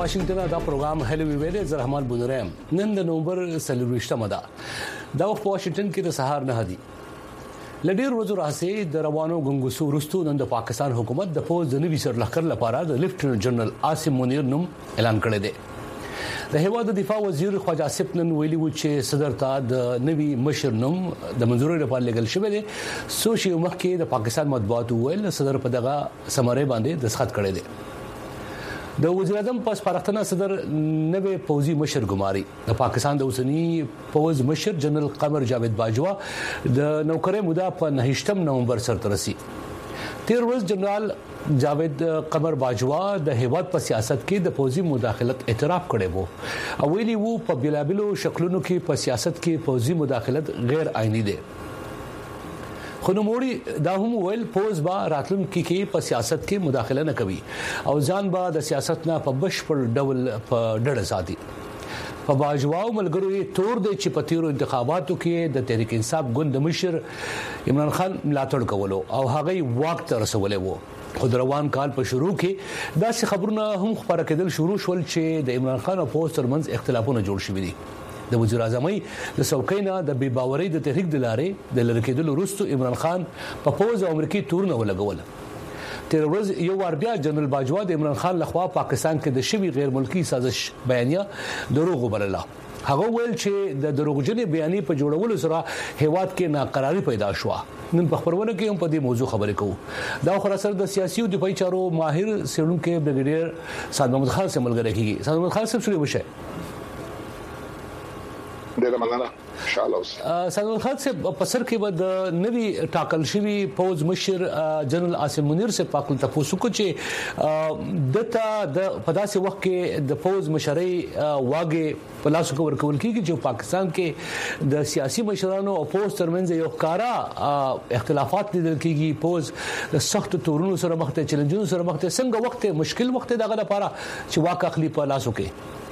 واشنگټن دا پروګرام هلو ویلې زه رحمان بونرم نن د نومبر 23 دا وخت په واشنگټن کې د سهار نه دی لډیر ورځې راځي د روانو غنګوسو ورستو نن د پاکستان حکومت د فوج د نوي سرلخر لپاره د لیفټننټ جنرال عاصم منیر نوم اعلان کړی دی د هیواد دفاع وزیر خواجه آصف نن ویلي و چې صدر ته د نوي مشر نوم د منځوري لپاره لګل شوی دی سوشي مخکې د پاکستان مطبوعات ویل صدر په دغه سمره باندې دستخط کړی دی د وزیر اعظم په سپارښتنه صدر نوې فوجي مشر ګماري د پاکستان د اوسنی فوج مشر جنرال قمر جاوید باجوا د نوکرۍ موده په 9 نومبر سره رسي تیر ورځ جنرال جاوید قمر باجوا د هیواد په سیاست کې د فوجي مداخلت اعتراف کړی وو او ویلي وو په بلابلو شکلونو کې په سیاست کې فوجي مداخلت غیر آئینی دی خو نوموړي دا هم ویل فوج با راتلونکي کې په سیاست کې مداخله نه کوي او ځان با د سیاست نه په بشپړ ډول په ډډه ساتي په باجواو ملګرو یې تور دی چې په تیرو انتخاباتو کې د تحریک انصاف ګوند مشر عمران خان ملاتړ کولو او هغه واک ته رسولې وو خو روان کال په شروع کې داسې خبرونه هم خبره کېدل شروع شول چې د عمران خان او فوج ترمنځ اختلافونه جوړ شوي دي د وزیر اعظم د څوکۍ نه د بې باورۍ د تحریک د لارې د لړکېدلو وروسته عمران خان په فوج او امریکای تورونه ولګول تیر ورځ یو وار بیا جنرال باجوا د عمران خان لخوا پاکستان کې د شوی غیر ملکی سازش بیانیه دروغ وبلله هغه ویل چې د دروغجنې بیانیې په جوړولو سره هیواد کې ناقراری پیدا شوه نن په خبرونه کې هم په دې موضوع خبرې کوو دا خو سره د سیاسي او دفاعي چارو ماهر سړونکو برګیډیر سعد محمد خان سره ملګری کیږي سعد محمد خان صاحب سره وشه ډیره مننه انشاءالله سعد خان صاحب په سر کې د نوي ټاکل شوی فوج مشر جنرال عاصم منیر سے پاکل تاسو کو چې دته د پداسې وخت کې د فوج مشرۍ واګه په لاسو کې ورکول کیږي چې پاکستان کې د سیاسي مشرانو او فوج ترمنځ یو ښکارا اختلافات لیدل کیږي فوج د سخت تورونو سره مخ ته چیلنجونو سره مخ ته څنګه وخت مشکل وخت دغه لپاره چې واقع اخلي په لاسو کې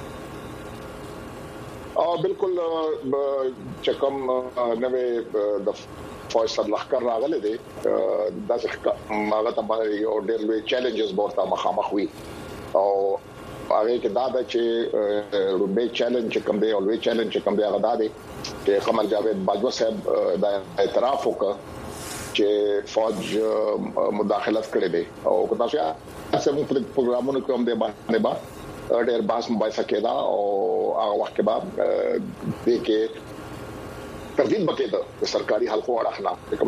بالکل چې کوم نوې د فوج سرلخر راغله دي دا څنګه ماغه ته یو ډېر لوی چیلنجز ورته مخامخ وي او هغه کې دا چې لوی چیلنج کوم دی او لوی چیلنج کوم دی هغه دا دی چې قمر جاوید باجوا صاحب دا اعتراف وکړ چې فوج مداخلت کړې دي او تاسو یې سمو پروګرامونو کوم دی باندې ډېر باس مباحثه کېدا او هغه وخت کې بعد د کې تردید بکېده د سرکاري حلقو اړه کوم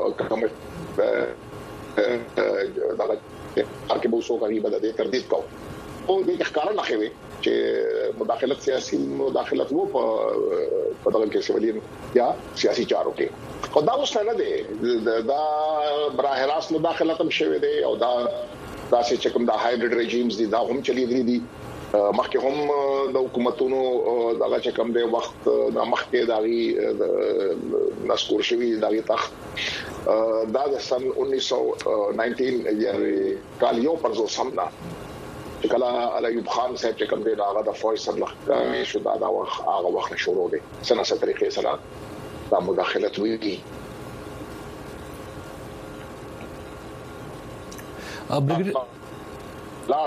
دا چې به وسو غریب د تردید کو او د ښکارا نه خوي چې مداخلت سیاسي مداخلت وو په دغه کې سیولین یا سیاسي چارو کې خدا اوس نه دی دا براه راست مداخلت هم شوه دی او دا چې کوم د هایبرید رژیمز دي دا هم چلیدلي دي مخکې هم د حکومتونو دغه چې کوم دی وخت د مخکې دغه نسکور شوی دغه تخت دا د سن 1919 یعنی کال یو پر زو سمنا کله ایوب خان صاحب چې کوم دی هغه د فوج سرلخر شو دا هغه وخت شروع دی سنه ست طریقې سره دا مداخلت ویږي لا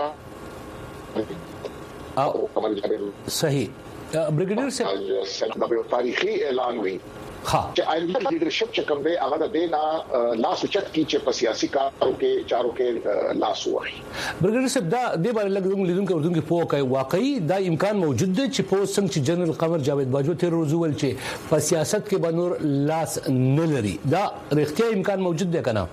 صحیح برګیډیر صاحب دا یو تاریخي اعلان وی چې آینده لیډرشپ چې کوم دی هغه د دینا لاس چت کی چې په سیاسي کارو کې چارو کې لاس وایي برګیډیر صاحب دا د باندې لګون لیدونکو ورته په کوي واقعي دا امکان موجود دی چې په څنګه چې جنرال قمر جاوید باجوا تیر ورځ ول چې په سیاست کې بنور لاس نه لري دا رښتیا امکان موجود دی کنه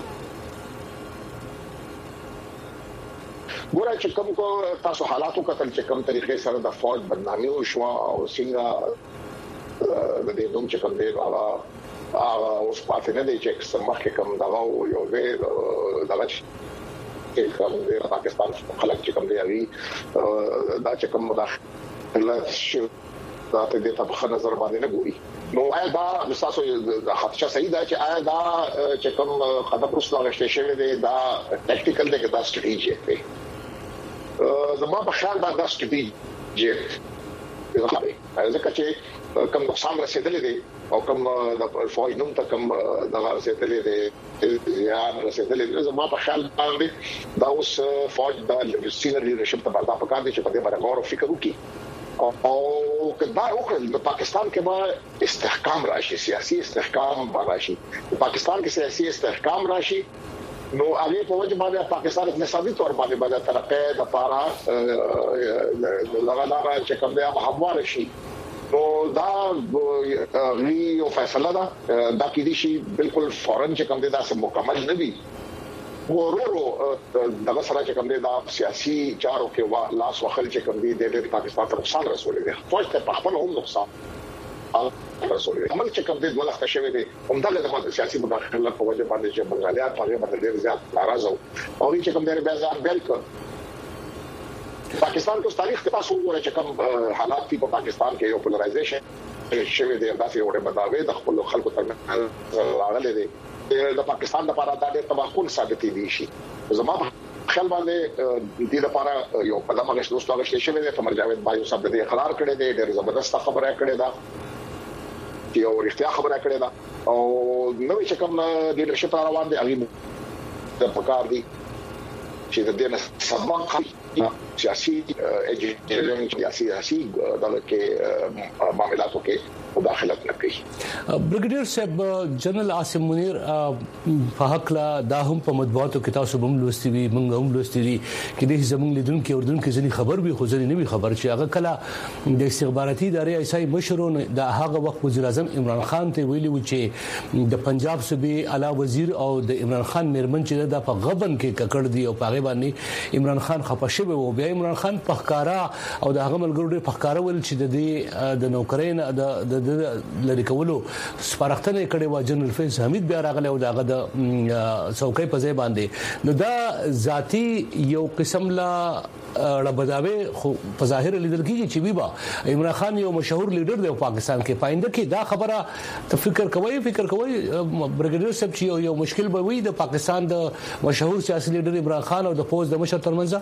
ګورای چې کوم کو تاسو حالاتو کتل چې کوم طریقې سره د فوج بدنامي او شوا او څنګه د دې دوم چې کوم دی هغه اوس پاتې نه دی چې سمخ کې کوم دا یو دی دغه چې کوم دی پاکستان خلک چې کوم دی دا چې کوم مداخله شو دا ته د په نظر باندې نه ګوري نو آیا دا تاسو د خدشه صحیح دا چې آیا دا چې کوم خدای پرسته غشته شوی دی دا ټیکټیکل دی که دا سټریټیجیک دی زما په خیال دا ستراتیژي ځکه چې کوم نقصان رسیدلې دي او کوم د فوج نوم ته کوم د رسیدلې دي زیان رسیدلې دي زما په خیال باندې دا اوس فوج د سینیئر لیډرشپ ته باندې په کار دي چې په دې باندې غور او فکر وکړي او کدا وکړي د پاکستان کې به استحکام راشي سیاسي استحکام راشي پاکستان کې سیاسي استحکام راشي نو هغه په وجه باندې پاکستان اقتصادي تور باندې ترقه د پاره لغړه چې کوم دی هموار شي نو دا یو فیصله ده دا کې دي شي بالکل فورن چې کوم دی دا سم مکمل نه دي ورورو دغه سره چې کوم دی دا سیاسي چارو کې لاس وخل چې کوم دی د پاکستان ته نقصان رسولي دي خو ته په خپل هم نقصان رسولي عمل چې کوم دی ولخت شوی دی هم دغه د سیاسي مداخله په وجه باندې چې بنگالیات په باندې ډیر زیات ناراض او چې کوم دی بیا ځان بیل کړ پاکستان کو تاریخ کې تاسو وګورئ چې کوم حالات په پاکستان کې یو پولرایزیشن شوی دی داسې یو بداوی د خپل خلکو ترمنځ راغلي دي د پاکستان لپاره دا ډېر تباکون ثابت دي شي زما خیال باندې د دې لپاره یو قدم غوښتل دوستو غوښتل شوی دی قمر جاوید بایو صاحب دې اقرار کړی دی ډېر زبردست خبره کړې ده یو اړتیا خبره کړې ده او نو چې کوم لیډرشپ روان دي هغه د پکار دي چې د دې سبق سیاسي اجنډا سیاسي دغه کې معاملاتو کې مداخلت نه کوي برګیډیر صاحب جنرال عاصم منیر په حق لا دا هم په مطبوعاتو کې تاسو هم لوستي وي موږ هم لوستي دي کې د زمونږ لیدونکو اردن کې ځنی خبر به خو ځنی نه وي خبر چې هغه کله د استخباراتي ادارې ایسای مشرون د هغه وخت وزیر اعظم عمران خان ته ویلي و چې د پنجاب صوبې اعلی وزیر او د عمران خان میرمن چې د په غبن کې ککړ دی او په غیبه باندې عمران خان خپشه و بیا عمران خان پخکارا او د هغه ملګرو پخکارا ول چې د نوکرین د لری کولو سپارښتنه کړې و جنرال فیض حمید بیا راغله او دغه د څوکۍ په ځای باندې نو دا ذاتی یو قسم لا ربداوي په ظاهر لیدل کیږي چې ویبا عمران خان یو مشهور لیډر دی په پاکستان کې پاینده کې دا خبره فکر کوي برګیډیر صاحب چې یو مشکل به وي د پاکستان د مشهور سیاسي لیډر عمران خان او د پوز د مشر ترمنځ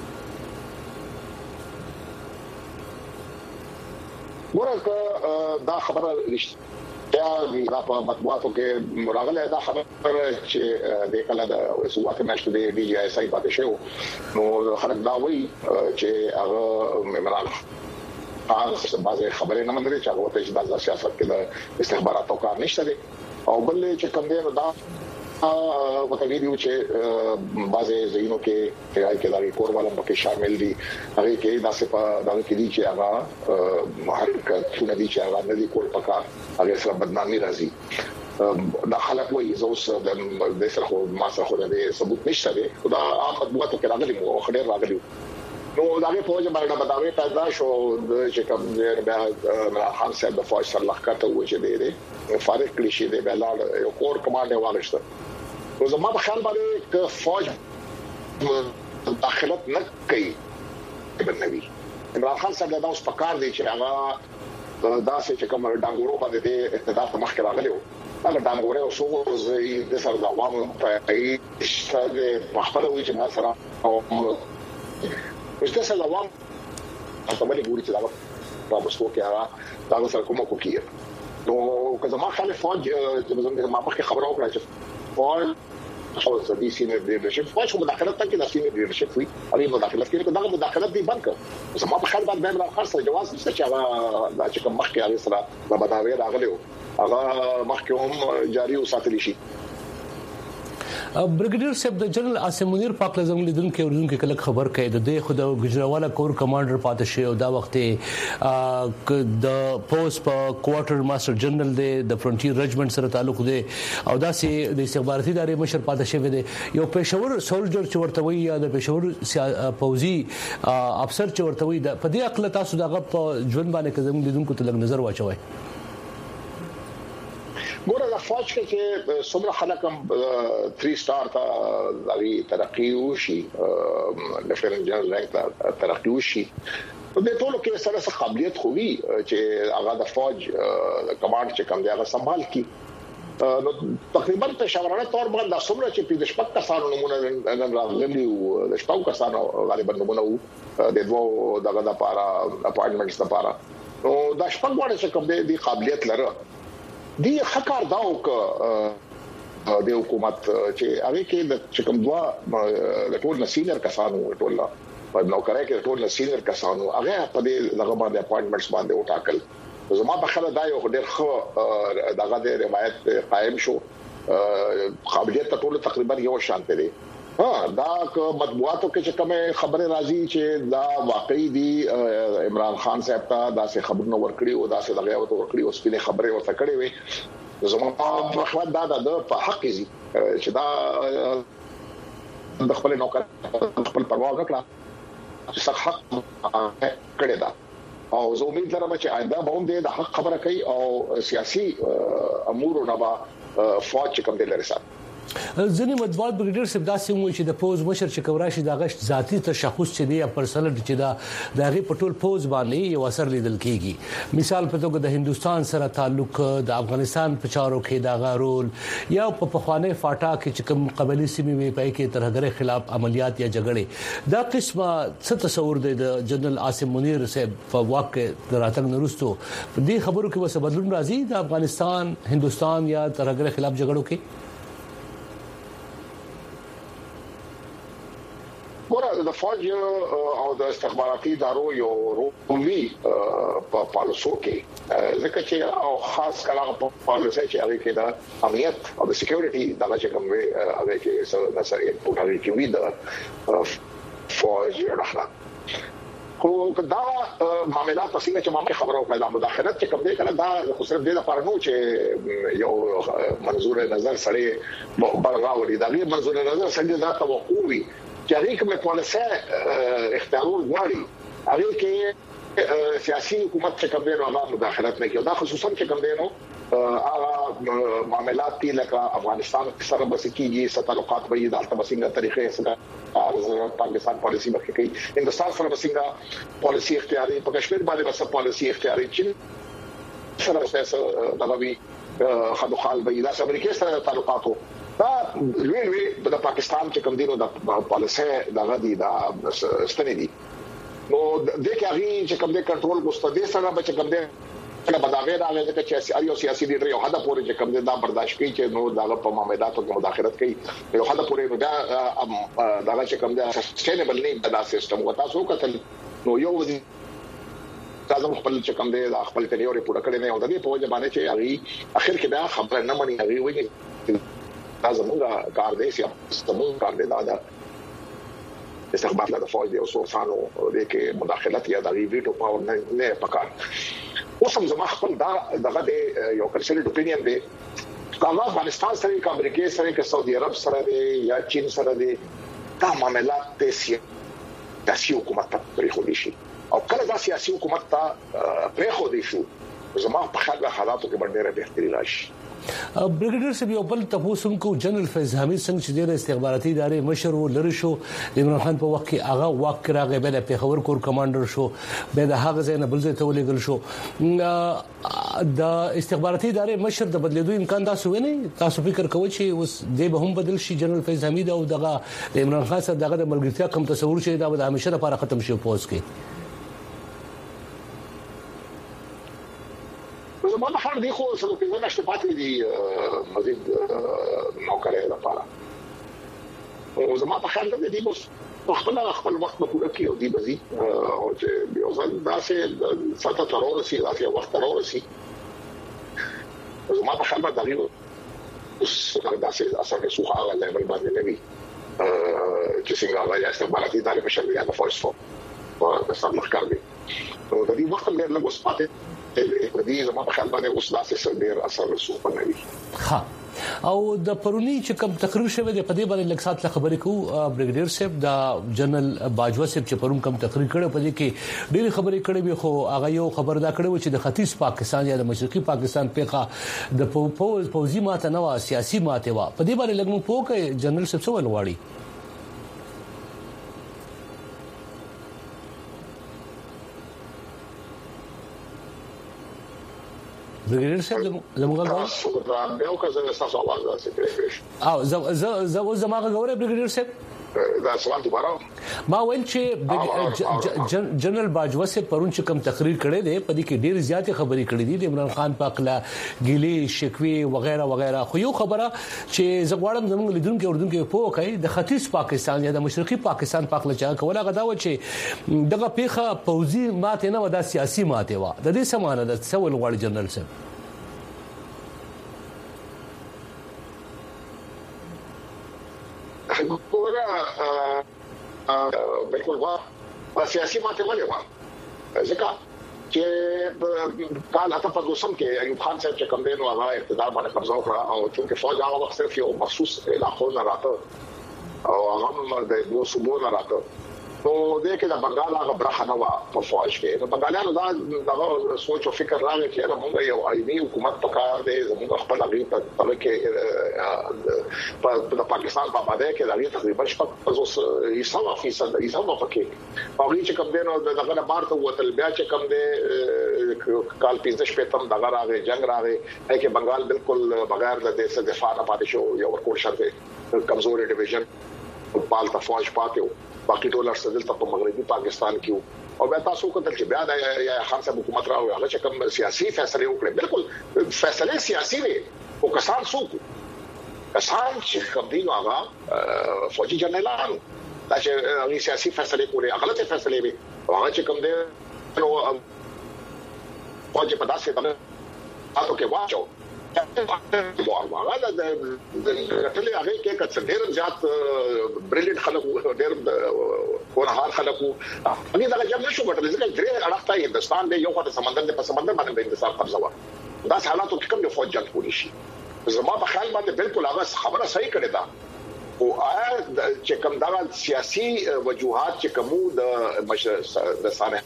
ورکه دا خبره رښتیا دا په مطبوعاتو کې راغله دا خبره چې د کله د وسوات مشته دی ډي اس ای پاتې شو نو خلک دا وایي چې هغه عمران خان بعضې خبرې نه مندري چې هغه ته چې د سیاست کې د استخباراتو کار نشته دی او بل چې کوم دی دا وکړي دی چې بعضې ځینو کې کې دا کور والا په شامل دي هغه کې دا څه په دا کې دي چې هغه حرکت ندي چې هغه ندي کول پکار هغه سره بدنامي راځي دا خلک وایي زوس د سره ما سره د ثبوت نشته دی دا عام مطبوعاتو کې راغلي مو خډیر راغلي نو دا په وجه باندې بداوي پیدا شو چې کوم بیا خان صاحب د فوج سره لخته و چې دی فارق کلیشي دی بلال یو کور کمانډ واغشته نو زما په خیال باندې ک فوج داخلت نه کوي بنوي عمران خان صاحب دا اوس پکار دی چې هغه دا چې کوم ډنګورو باندې د اقتدار په مخ کې راغلی و هغه ډنګورو او څو د سر د عوامو په ایستاده په خپل وی چې ما سره او وشته سره عوام په باندې ګوري چې دا په مسکو کې هغه دا سره کومه کوي نو که زما خاله فوج ما په خبرو وکړه چې فوج او د دې سینیئر لیډرشپ فوج مداخلت ته کې د سینیئر لیډرشپ وي هغه مداخلت کې دا مداخلت دی بند کړ زما په خیال باندې به خاصه جواز نشته چې هغه چې کوم مخکې هغه سره د بداوی راغلی هغه مخکې هم جاری وساتل شي برګیډیر صاحب د جنرال عاصم منیر پاک لازم لیدونکو اوردونکو کله خبر کړي د خود گجراوالا کور کمانډر پاتې شي او دا وخت د پوسټ په کوارټر ماستر جنرال د فرنټیر رجمنټ سره تعلق دی او دا سي د استخباراتي ادارې مشر پاتې شوی دی یو پېښور سولجر چې ورته وي یا د پېښور پوزي افسر چې ورته وي په دې عقل تاسو دغه په ژوند باندې کوم لیدونکو ته لګ نظر واچوي ګوره د فوج کې څومره خلک هم 3 سٹار ته لري ترقی وشي لیفټننټ جنرال رانک ته ترقی وشي په دې ټولو کې سره قابلیت خوي چې هغه د فوج کمانډ چې کوم دی هغه سمبال کی نو تقریبا په شاورانه تور باندې څومره چې په شپږ کسانو نمونه نن راغلي او شپږ کسانو غالبا نمونه وو د دوه دغه لپاره اپاینټمنټس لپاره نو دا شپږ وړه چې کوم دي قابلیت لري دی حکار داو ک د حکومت چې هغه کې د کوم دوا د ټول سینیئر کسانو ټول په نوکرۍ کې ټول سینیئر کسانو هغه په دې لغه باندې اپاینټمنټس باندې وټاکل زما په خله دا یو ډېر ښه دغه د روایت قائم شو قابلیت ټول تقریبا یو شان دی دا مطبوعاتو کې چې کومه خبره راځي چې دا واقعي دي عمران خان صاحب ته دا څه خبرونه ورکړي او دا څه دغه ورکړي او سپینه خبره ورته کړې وي زموږ په خپل دا په حق دي چې دا د خپل نوکر خپل پروا وکړه چې څه حق کړی دا او زه امید لرم چې آینده به هم د حق خبره کوي او سیاسي امور نه فوج کوم دي لري ځینې مطبوعات بریګیډر صاحب داسې وایي چې د پوز مشر چې کوراشي د غشت ذاتی تشخص چې دی پرسنل چې دا د هغه پټول پوز باندې یو اثر لیدل کیږي مثال په توګه د هندستان سره تعلق د افغانستان په چارو کې دا غارول یا په پخوانه فاټا کې چې کوم قبلي سیمې وي پای کې ترهګر خلاف عملیات یا جګړې دا قسمه څه تصور دی د جنرال عاصم منیر صاحب په واقع دراتنګ نورستو په دې خبرو کې وسه بدلون راځي د افغانستان هندستان یا ترهګر خلاف جګړو کې ګوره د فوج او د استخباراتي ادارو یو رومي په پالیسو کې ځکه چې او خاص کله په پالیسي چې هغه کې د امنیت او د سکیورټي دغه چې کوم هغه کې سره په هغه کې وي د فوج راخلا خو دا معاملات څنګه چې مامه خبرو په مداخلت چې کوم دی کله دا خو صرف د لپاره نو چې یو منظور نظر سره برغاوري دا غیر منظور نظر سره دا توقعي چې هغه کومه پالیسي اختیارول غواړي هغه کې سیاسي حکومت چې کوم دی نو هغه مداخلت نه کوي دا خصوصا چې کوم دی نو هغه معاملات دي لکه افغانستان سره بس کېږي تعلقات به د التمسینګه طریقې سره پاکستان پالیسی مخکې کوي هندستان سره بسنګه پالیسی اختیاري په کشمیر باندې بس پالیسی اختیاري چین سره سیاست دغه خدوخال به د امریکا سره تعلقاتو دا لوی د پاکستان چې کوم دینو د پالیسي دغه دي دا ستنې دي نو د کېږي چې کوم د کنټرول مستدې سره به چې کوم د کله بداغه راغلی چې سیاسي لیډر یو حد پورې چې کوم دا برداشت کوي چې نو دغه په معاملاتو کې مداخلت کوي یو حد پورې دا دغه چې کوم دا سستینبل نه دا سیستم وتا سو کتل نو یو تاسو خپل چې کوم دی خپل تیوري پوره کړی نه او د دې په وجه باندې چې هغه اخر کې دا خبره نه مانی هغه وایي دا زموږ کار دی چې زموږ کار دی دا استخبارات د فوج او سوسانو د کې مداخلت یا د ویټو پاور نه پکار اوس هم زما خپل دغه یو کنسلټ اپینین دی کله افغانستان سره کې امریکا سره کې سعودي عرب سره دی یا چین سره دی دا معاملات د سیاسي حکومت ته پرېښودل شي او کله دا سیاسي حکومت ته پرېښودل شي زما په خاطر حالاتو کې ډېره بهتري راشي بریګیډر صاحب یو بل تاسو کو جنرال فیض حمید څنګه چې د استخباراتي ادارې مشر و لری شو عمران خان په وخت کې هغه واک راغی بل په خبر کور کمانډر شو به د هغه ځای نه بل ځای ته ولېګل شو د استخباراتي ادارې مشر د بدلیدو امکان تاسو ونی تاسو فکر کوئ چې اوس د به هم بدل شي جنرال فیض حمید او دغه عمران خان سره دغه د ملګرتیا کم تصور شي دا به همیشه لپاره ختم شي پوس کې زموږ هر دی خو څه په ځای نشته پاتې دي مزید نوکرې لپاره او زموږ په خاطر دې بس خپل وخت په پوره کې او دې مزید او چې یو ځل داسې ساته ترور سي داسې وخت ترور سي زموږ په خاطر دا یو داسې اثر کې سوخه غل نه باندې نه وي چې څنګه راځي استخباراتي ادارې په شکل یا د فورس فور په سم ښکار دي نو د دې وخت ډېر لږ وسپات دې زموږ په خیال باندې اوس داسې ډېر اثر رسوخ نه وي ها او د پرونی چې کوم تقریر شوه د پدې باندې لږ سات خبرې کو بریګیډر صاحب د جنرال باجوا صاحب چې پرون کوم تقریر کړو پدې کې ډېر خبرې کړې وي خو هغه یو خبردار کړو چې د ختیځ پاکستان یا د مشرقي پاکستان پیخه د پوزي ماته نه وا سیاسي ماته وا پدې باندې لږ مو پوکه جنرال صاحب څه ولواړي بریګیډر صاحب زموږ غواړم یو کزه تاسو आवाज راځي او زموږ غواړم بریګیډر صاحب دا سوال دوباره ما ویل چې جنرال باجوه سے پرون چې کوم تقریر کړي دي په دې کې ډېر زیاتې خبرې کړې دي د عمران خان په اړه ګيلي شکوي وغیرہ وغیرہ خو یو خبره چې زغواړم زموږ لیدونکو اوردونکو په وکړي د ختیځ پاکستان یا د مشرقي پاکستان په اړه چا کوله غدا و چې دغه پیخه پوزي ماته نه ودا سیاسي ماته و د دې سمانه د سوال غواړي جنرال صاحب بالکل وا سیاسي ماته ولې وا ځکه چې کال اته په دوسم کې ایوب خان صاحب چې کوم دین او هغه اقتدار باندې قبضه وکړه او چې فوج هغه وخت صرف یو مخصوص علاقو نه راته او هغه د یو صوبو نه راته نو دې کې د بنگال هغه برخه نه و په فوج کې نو بنگالیانو دا سوچ او فکر راغی چې موږ یو آئینی حکومت پکار دی زموږ خپل هغه په کې په پاکستان په باندې کې دا تقریبا 50% ایسا پکې هغه چې کوم دین او دغه بار ته وتل بیا چې کوم دی کال 15 پم دغه راغی جنگ راغی چې بنگال بالکل بغیر د دفاع نه پاتې شو یو ورکول شرط کمزوري ډیویژن په پالتا فوج پاتې باقي ډالر سدل ته په مغربي پاکستان کې او بیا تاسو کوتل چې بیا د یا خان صاحب حکومت راوي هغه چې کوم سیاسي فیصله وکړي بالکل فیصله سیاسي وي او کسان څوک کسان چې کوم دی هغه فوجي جنرالان دا چې هغه سیاسي فیصله کوي غلطه فیصله وي هغه چې کوم دی نو فوجي په داسې باندې تاسو کې واچو هغه د ټلې هغه کې کڅ ډېر زیات بریلیټ خلکو ډېر کورهار خلکو هغه دا جام نشو غټل ځکه درې اړخته هندستان دی یو خواته سمندر دی په سمندر باندې د هندستان قبضه و دا حالاتو کې کوم یو فوج جنگ کولی شي زما په خیال باندې بالکل هغه خبره صحیح کړې ده او چې کوم دا سیاسي وجوهات چې کومو د سانه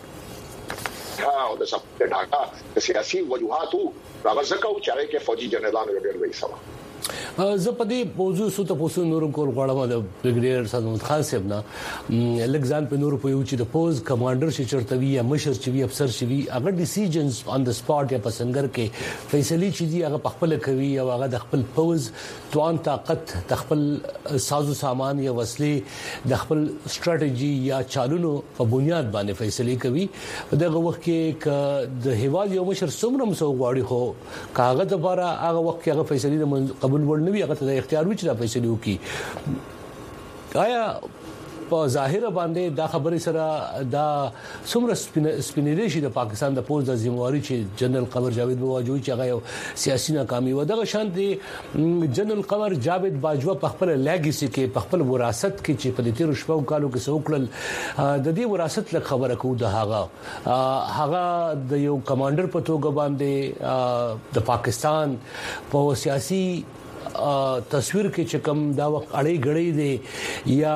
او د سپټ ډاټا د سیاسي وجوهاتو راغځکو چې هغه کې فوجي جنرالانو ډېر وایي سوا زه په دې موضوع سره تاسو نور کول غواړم د بریګیډیر صدمت خان صاحب نه لګزان په نور په یو چې د پوز کمانډر چې چرتوي یا مشر چې وي افسر چې وي هغه ډیسیژنز آن د سپاټ یا پسنګر کې فیصله چې دي هغه خپل کوي او هغه د خپل پوز توان طاقت د خپل سازو سامان یا وسلې د خپل ستراتیژي یا چالونو په بنیاد باندې فیصله کوي دغه وخت کې د هیواد یو مشر څومره مسو غواړي خو کاغذ لپاره هغه وخت کې هغه فیصله قبول ورنوي هغه ته اختیار وچ را فیصله وکي آیا په ظاهر باندې دا خبره سره دا څومره سپینری شي د پاکستان د پوز د ذمہواری چې جنرال قمر جاوید بواجوي چې هغه سیاسي ناکامي و دغه شان دي جنرال قمر جاوید باجوه په خپل لیګسي کې په خپل وراثت کې چې په دې شپو کالو کې سوکل د دې وراثت له خبره کو د هغه د یو کمانډر په توګه باندې د پاکستان په سیاسي تصویر کې چې کوم دا وخت اړې غړې دي یا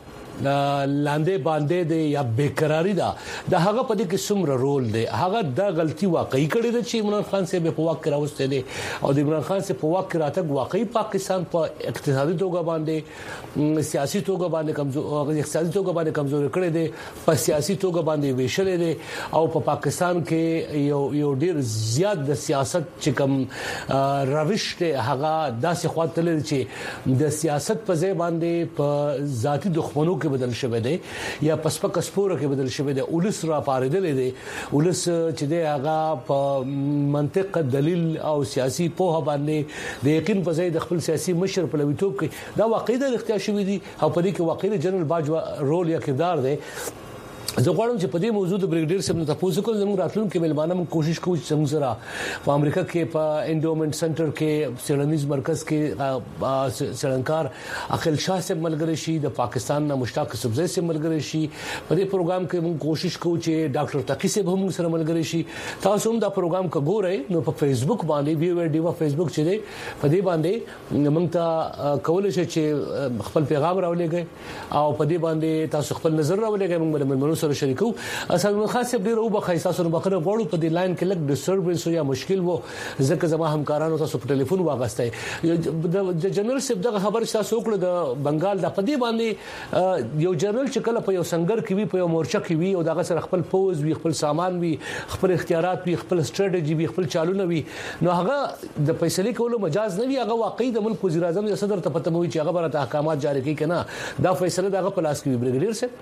لاندې باندې دی یا بیقراری دا د هغه په دې کې څومره رول دی هغه د غلطي واقعي کړې ده چې عمران خان صاحب په واک راوسته دي او د عمران خان صاحب په واک راتګ واقعي پاکستان په اقتصادي توګه باندې سیاسي توګه باندې کمزور اقتصادي توګه باندې کمزور کړي دي په سیاسي توګه باندې ویشلې دي او په پاکستان کې یو ډیر زیات د سیاست چې کوم روش ته هغه داسې خاطر چې د سیاست په ځای باندې په ذاتی دښمنو کې بدل شوی دی یا پسپک سپوره کې بدل شوی دی ولس را پاردل دي ولس چې دی هغه په منطق دلیل او سیاسي پوهه باندې د یقین په ځای د خپل سیاسي مشر په لویتوب کې دا واقعي د اختیار شوی دی او په دې کې واقعي جنرال باجوه رول یا کردار دی زه غواړم چې په دې موضوع د بریګیډیر صاحب نه تاسو کوم زموږ راتلونکو ملمانه موږ کوشش کوو چې څنګه سره په امریکا کې په انډومنت سنټر کې سیلانیز مرکز کې سرنکار اخیل شاه صاحب ملګری شي د پاکستان نه مشتاق سبزی صاحب ملګری شي په دې پروګرام کې موږ کوشش کوو چې ډاکټر تقی صاحب هم سره ملګری شي تاسو هم دا پروګرام وګورئ نو په فیسبوک باندې وی ډیوا فیسبوک چې دی په دې باندې موږ ته کولای شي چې خپل پیغام راولېږئ او په دې باندې تاسو خپل نظر راولېږئ موږ سره شریکو. اسد خان صاحب ډیر او بخای تاسو نه بخره غوړو په دې لاین کې لګ ډیسټربنس یا مشکل وو ځکه زما همکارانو تاسو په ټلیفون واغسته د جنرال صاحب دغه خبر تاسو وکړه د بنگال د پدی باندې یو جنرال چې کله په یو سنگر کې وي په یو مورچه کې وي او دغه سره خپل فوز وي خپل سامان وي خپل اختیارات وي خپل استراتیژي وي خپل چالونه وي نو هغه د فیصله کولو مجاز نه وي هغه واقعي د ملک وزیر اعظم یا صدر ته پته موي چې هغه برته احکامات جاری کوي کنه دا فیصله دغه پلاس کې بریګیډیر صاحب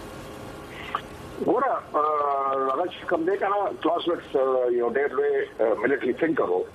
ګوره هغه چې کوم دی کنه کلاسمټس یو ډېر لوی ملټري ثینکر وو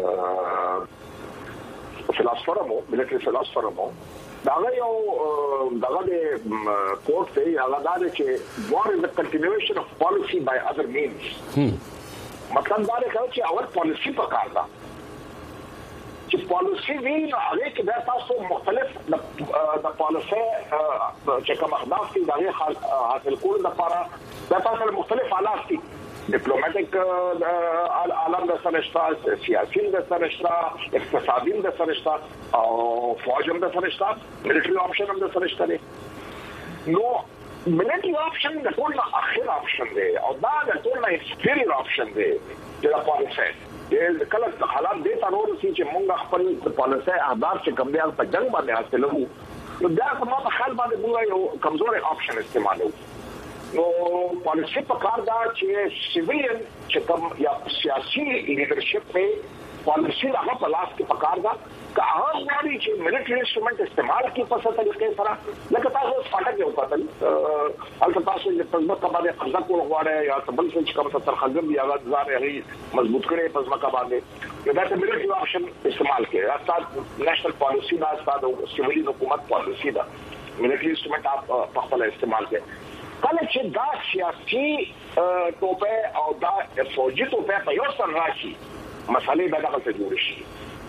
فلسفر مو ملټري فلسفر مو دا یو دغه د کوټ دی هغه دا چې war is the continuation of policy by other means مطلب دا دی چې اور پالیسی په کار ده چې پالیسی وی هغه کې د تاسو مختلف د پالیسی چې کوم اهداف دي دا حاصل کول لپاره د تاسو مختلف حالات دي ډیپلوماټیک عالم د سرشتہ سیاسي د سرشتہ اقتصادي د سرشتہ او فوج د سرشتہ ملټري اپشن د سرشتہ دي نو ملټري اپشن د ټول اخر اپشن دی او دا د ټول ایکسپیریئنس اپشن دی چې د پالیسي د کله حالات دي تاسو چې موږ خپل پالیسي اهداف چې کوم دي په جنگ باندې حاصلو نو دا په خپل باندې یو کمزوري اپشن استعمالو نو پالیسی په کار دا چې سیویلین چې کوم یا سیاسي لیډرشپ په پالیسی هغه په لاس کې په کار دا که هغه غواړي چې ملټري انسټرومنت استعمال کړي په څه طریقې سره لکه تاسو فاټک یو کتل البته تاسو چې په ځمکه باندې قبضه کول غواړي یا بل څه چې کوم څه ترخګم یا ځان یې مضبوط کړي په ځمکه باندې دا د ملټري اپشن استعمال کړي تاسو نېشنل پالیسی دا تاسو سیویلین حکومت پالیسی دا ملټري انسټرومنت په خپل استعمال کړي کله چې دا سیاسي توپه او دا فوجي توپه په یو سر راشي مسالې به دغه څه جوړ شي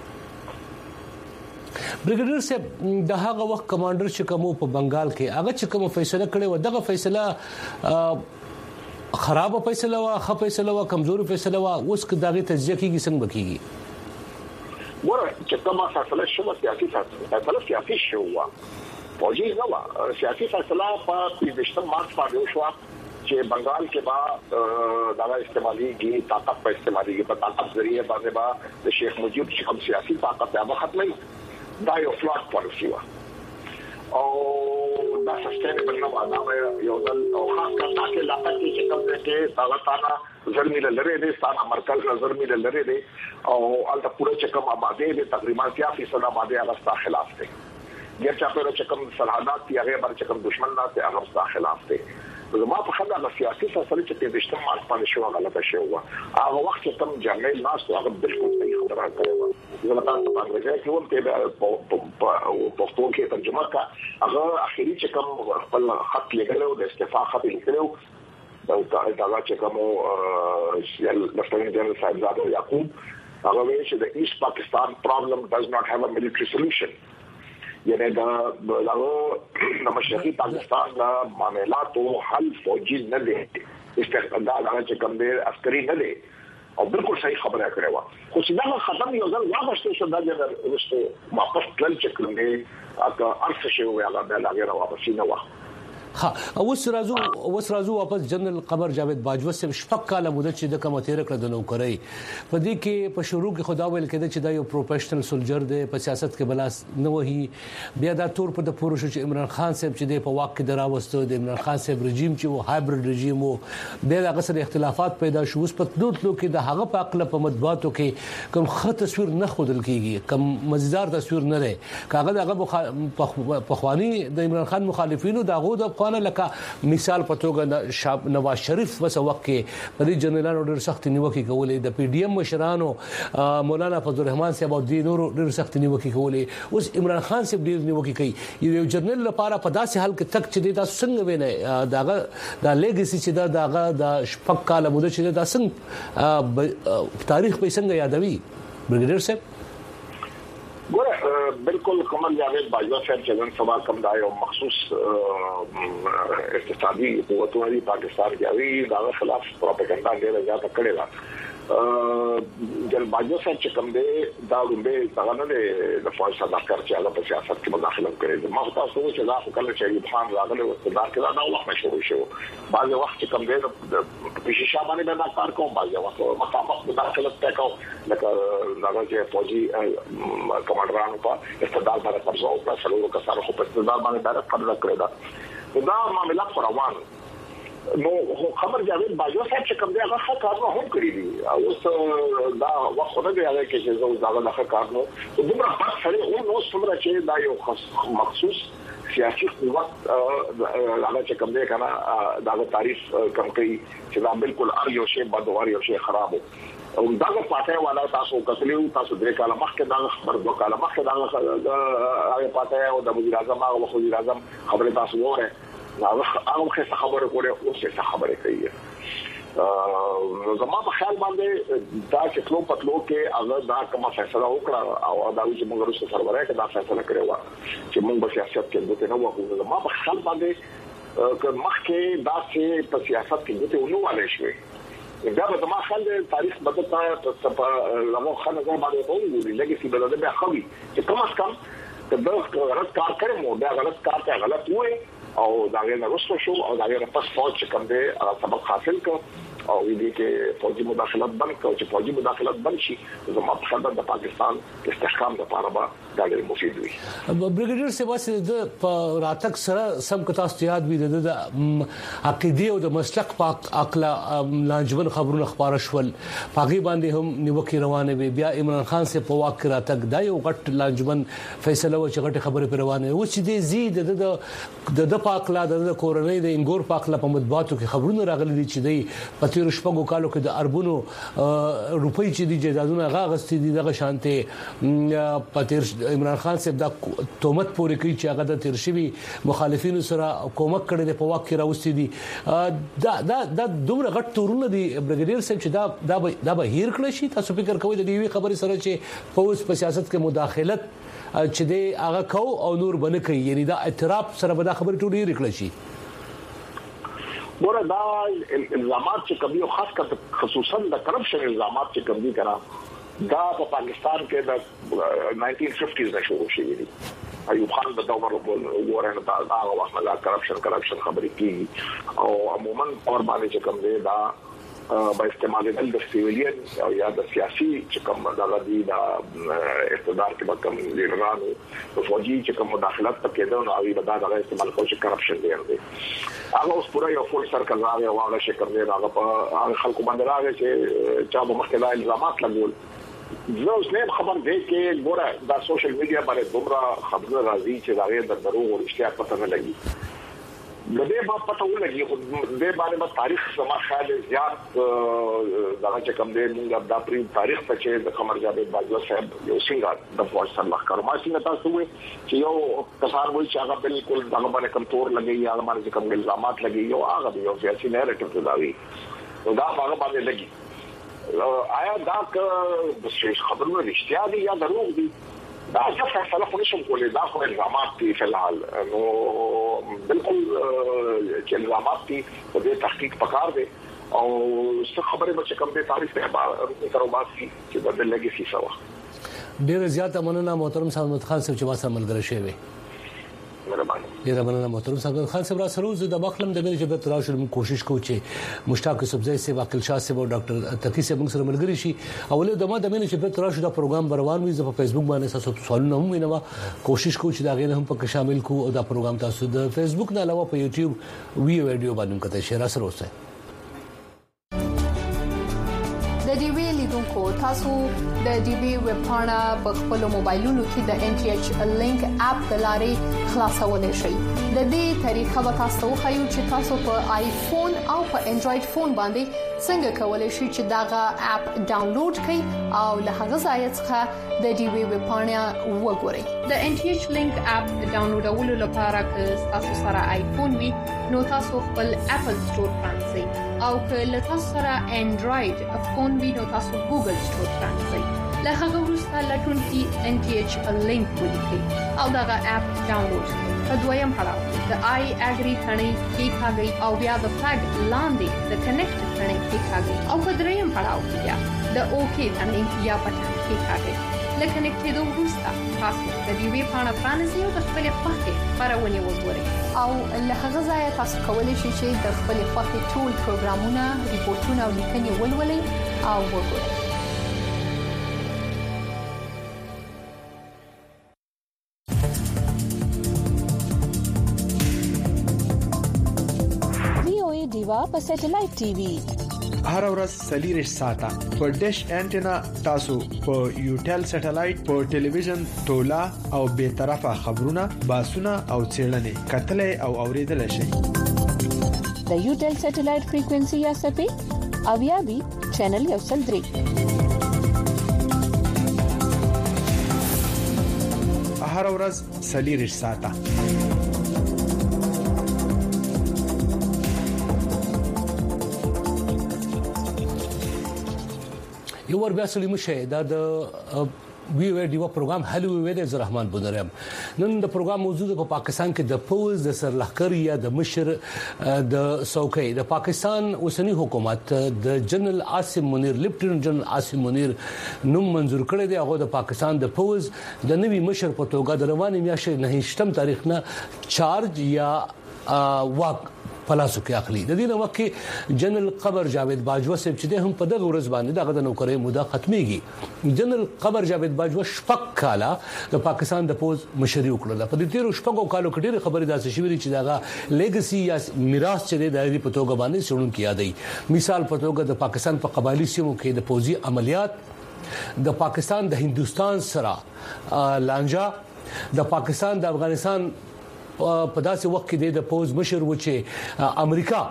بریګیډیر صاحب د هغه وخت کمانډر چې کوم په بنگال کې هغه چې کوم فیصله کړې و دغه فیصله خراب فیصله وا ښه فیصله وا کمزوري فیصله وا اوس که دغه تجزیه کیږي څنګه بکیږي ګوره چې کومه فیصله شو سیاسي شو فوجي نو سیاسي فیصله په 23 مارچ باندې شو چې بنگال کې با دغه استعمالي کی طاقت په استعمالي کې په طاقت ذریعہ باندې با د شیخ مجید چې کوم سیاسي طاقت هغه ختمه دا یو فلاټ پالیسی و او دا سستینبل نه و دا یو ځل او خاص کر تاکي لاته چې کوم کې طاقتانه زرمي لري دي ستاسو مرکز زرمي لري دي او الته پوره چې کوم آبادی دي تقریبا 80% آبادی هغه ستاسو خلاف دي ګر چا په چې کوم سرحدات دي هغه بر چې کوم دشمن نه دي هغه ستاسو خلاف دي زما په خبره د سیاسي فیصله چې په 23 مارچ باندې شو غلطه شو هغه وخت چې کوم جرنیل ناس هغه بالکل صحیح خبره کوي زما تاسو په انګریزي کې هم په پښتو کې ترجمه کا هغه اخیری چې کوم خپل خط لګلو د استعفا خط لیکلو دا چې کوم لفټننټ جنرال صاحب یعقوب هغه وایي چې د ایست پاکستان problem does not have a military solution یعنی دا مشرقي پاکستان د معاملاتو حل فوجي نه دی استقلال هغه چې کوم دی عسکري نه دی او بالکل صحیح خبره کړې و خو چې دا ختم یو ځل واپس شو دا چې واپس تل چې کوم دی هغه ارڅ شي او هغه د هغه واپس نه و ها اوس راځو واپس جنرال قمر جاوید باجوه سم شپږ کاله مدت چې د کوم تیر کړ د نوکرۍ په دې کې په شروع کې خدا ویل کېده چې دا یو پروفیشنل سولجر دی په سیاست کې بلاس نه وਹੀ بیا دا تور په د پوروش چې عمران خان صاحب چې د په واک کې دراوستو د عمران خان صاحب رژیم چې وو هایبرید رژیم وو بیا د غسر اختلافات پیدا شو اوس په دوتلو کې د هغه په عقل په مطبوعاتو کې کوم خط تصویر نه خودل کیږي کوم مزیدار تصویر نه لري کاغذ هغه په خواني د عمران خان مخالفینو دغه د افغان لکه مثال په توګه نواز شریف وس وخت کې په دې جنرالانو ډېر سخت نیوکه کولې د پی ډی ایم مشرانو مولانا فضل الرحمن صاحب او د نورو ډېر سخت نیوکه کولې اوس عمران خان صاحب ډېر نیوکه کوي یو جنرال لپاره په داسې حال کې تک چې دا څنګه ویني داغه د لیګسي چې داغه د شپږ کاله مده چې دا څنګه تاریخ په څنګه یادوي بریګیډیر صاحب ګوره بالکل کومل جاوید باجوه صاحب چې نن سبا کوم دا یو مخصوص اقتصادي قوتونه پاکستان کې اوی دا خلاف پروپاګاندا ډیره زیاته کړې ده جل باجو صاحب چې کوم دی دا لومبه څنګه نه د فوج صداقت چې هغه په سیاست کې مداخله کړې ما تاسو چې دا خو کله چې ایوب خان راغلی و صداقت دا وخت شروع شو بعض وخت چې کوم دی په شیشه باندې دا کار کوم بعض وخت مخامخ مداخله وکاو لکه دا چې فوجي کمانډرانو په استعداد باندې قبضه او په سلوک کسانو په استعداد باندې دا قبضه کړې دا معاملات روان نو خبر جاوید باجو صاحب چې کوم دی هغه ښه کارونه هم کړی دي اوس دا وخت نه دی هغه کې چې زه دا ښه کارونه دومره پات سره نو څومره چې دا یو مخصوص سیاسي قوت هغه چې کوم دی کنه دا تعریف کم کوي چې دا بالکل ار یو شی بدوار یو شی خراب او دا پاتې والا تاسو کتلیو تاسو درې کاله مخکې دا خبر دوه کاله مخکې دا هغه پاتې او د وزیر اعظم هغه وزیر اعظم خبره تاسو وره هغه څه خبره کوله او څه خبره کوي زما په خیال باندې دا چې ټول پټلو کې هغه دا کومه فیصله وکړه او دا چې موږ وروسته سربره کې دا فیصله کړې و چې موږ په سیاست کې دته نه وغوښتل زما په خیال باندې که مخکې دا چې په سیاست کې دته ونو والے شوي دا به زما خیال تاریخ بدلته په لمو خانه باندې وګوري لګي چې بدله به خوي چې کوم څه کم دا غلط کار کړم دا غلط کار ته غلط وای او دا غیر رسو شو او دا غیر پس فوج چې کوم دی سبق حاصل کړ او دې کې فوجي مداخلت بند کړ چې فوجي مداخلت بند شي زموږ په خاطر د پاکستان استحکام لپاره به دا ډېر مفید وي بریګیډیر سیواسي د راتک سره سم کتا استیاد وي د عقیده او د مسلک پاک اقلا لاجون خبرونه خبره شول پاغي باندې هم نیوکه روانه وي بیا عمران خان سے په واقع راتک دا یو غټ لاجون فیصله و چې غټ خبره پر روانه و چې د زید د پاکلا د کورنۍ د انګور پاکلا په مطبوعاتو کې خبرونه راغلي دي چې د پتیر شپږو کالو کې د اربونو روپۍ چې دي جیدادونه غاغستې دي دغه شانته پتیر عمران خان صاحب دا تومت پورې کوي چې هغه د تیرشوي مخالفینو سره کومک کړي د په واقع راوستي دي دا دومره غټ تورونه دي بریګیډیر صاحب چې دا به هیر کړی شي تاسو فکر کوئ د دې خبرې سره چې فوج په سیاست کې مداخلت چې د هغه کو او نور بنه کوي یعنی دا اعتراف سره به دا خبرې ټولې هیر کړی شي ګوره دا الزامات چې کوي خاص کر خصوصا د کرپشن الزامات چې کوي کړه دا په پاکستان کې د 1950s نه شروع شوی دی ایوب خان د دور وګورئ نو دا هغه وخت لا کرپشن خبرې کیږي او عموما اور باندې چې کوم دی دا با استعمال د سیویلین او یا د سیاسي چې کوم د غدي د اقتدار کې کوم لیډرانو په فوجي چې کوم مداخلت پکې ده نو اوی به دا استعمال کوي کرپشن دی هغه اوس پورا یو فول سرکل راغی او هغه شکر دی هغه په خلکو باندې راغی چې چا به مخکې الزامات لګول زه اوس نه خبر دی کې ګوره دا سوشل میډیا باندې دومره خبرونه راځي چې دا غیر د دروغ او رښتیا پته نه لګي د دې په پته ولګي خو د باندې په تاریخ سما خیال زیات دا چې کوم دی موږ د اپریل تاریخ ته چې د قمر جاوید باجوه صاحب یو څنګه د فوج سره لخر ما څنګه تاسو وي چې یو کسان وایي چې هغه بالکل دغه باندې کمزور لګي یا باندې کوم الزامات لګي یو هغه یو سیاسي نریټیو دی نو دا هغه باندې لګي آیا دا خبرونه رښتیا دي یا دروغ دي دا څه فیصله خو نشم کولای دا خو الزامات دي فلحال نو بالکل چې الزامات دي په دې تحقیق پکار دي او څه خبره به کوم دي تاریخ ته کاروبار چې بدل لګي شي سوا ډیر زیات مننه محترم صاحب خان صاحب چې ما سره ملګری شوی ډیر مننه محترم صاحب خان صاحب را سره د مخلم د جبهت راشل کوشش کوو چې مشتاق سبزی سے واکل شاه سے او ډاکټر تقی سے موږ سره ملګری شي اوله د ما د جبهت راشل دا پروګرام روان وي په فیسبوک باندې تاسو سوالونه هم وینم کوشش کوو چې دا غیر هم په شامل کو او دا پروګرام تاسو د فیسبوک نه علاوه په یوټیوب ویډیو باندې کته شیر سره اوسه د دې ویلیدونکو تاسو د ډي بي ویب پاڼه په خپل موبایلونو کې د ان ټي ایچ لینک اپ د لارې خلاصولای شئ د دې طریقه به تاسو خایو چې تاسو په آیفون او په انډراید فون باندې څنګه کولای شئ چې داغه اپ ډاونلوډ کړئ او له هغه ځای څخه د ډي بي ویب پاڼه وګورئ د ان ټي ایچ لینک اپ ډاونلوډولو لپاره که تاسو سره آیفون وي نو تاسو خپل اپل سٹور پرانځئ او که له تاسو سره انډراید فون وي نو تاسو ګوګل سٹور پرانځئ له هغه وروسته لټونکي NTH لینک ولیکي او دغه اپ ډاونلوډ کړئ. په دویم پړاو د آی اګری ثنې کلیکاږئ او بیا د فلګ لاندې د کنیکټ ثنې کلیکاږئ او په دریم پړاو کې بیا د اوکی ثنې یا بټن کلیکاږئ. لکه کنیکټېدو وروسته تاسو د دې وی پاڼه پرانیزئ او د خپل خوښې خبرونه وګورئ او له هغه ځایه تاسو کولی شئ چې د خپل خوښې ټول پروګرامونه، ریپورتونه او لیکنې ولولئ او وګورئ. دیوا په سټلایټ ټي وي هر ورځ 3 ساعته په ډیش انټینا تاسو په یوټل سټلایټ په ټلویزیون تولا او به طرفه خبرونه باسونه او چیرلنې کتلې او اوریدل شي. د یوټل سټلایټ فریکوئنسي یا سپې او یا بي چینل یو سل 3 هر ورځ 3 ساعته یو ور بیا سلیمه شه دا د وی ډیو پروګرام هلو وی د رحمان بودرم. نن د پروګرام موضوع په پاکستان کې د پوز د سرلښکر یا د مشر د څوکۍ د پاکستان اوسنی حکومت د جنرال عاصم منیر لیفټننټ جنرال عاصم منیر نوم منزور کړی دی. هغه د پاکستان د پوز د نوي مشر په توګه د رواني میاشتې 9 تاریخ نه چارج یا واک پلاسو کې اخلي. د دې نو وخت جنرال قمر جاوید باجوه صاحب چې هم په دغه ورځ باندې دغه د نوکرۍ موده ختميږي. جنرال قمر جاوید باجوه شپږ کاله د پاکستان د پوز مشري وکړه. په دې تیرو شپږو کالو کې ډېر خبرې داسې شوې چې دغه لیګسي یا میراث چې د دایري په توګه باندې شړون کیه دی. مثال په توګه د پاکستان په قبایلی سیمو کې د پوزي عملیات، د پاکستان د هندستان سره لانجا، د پاکستان د افغانستان په داسې وخت کې د پوز مشر و چې امریکا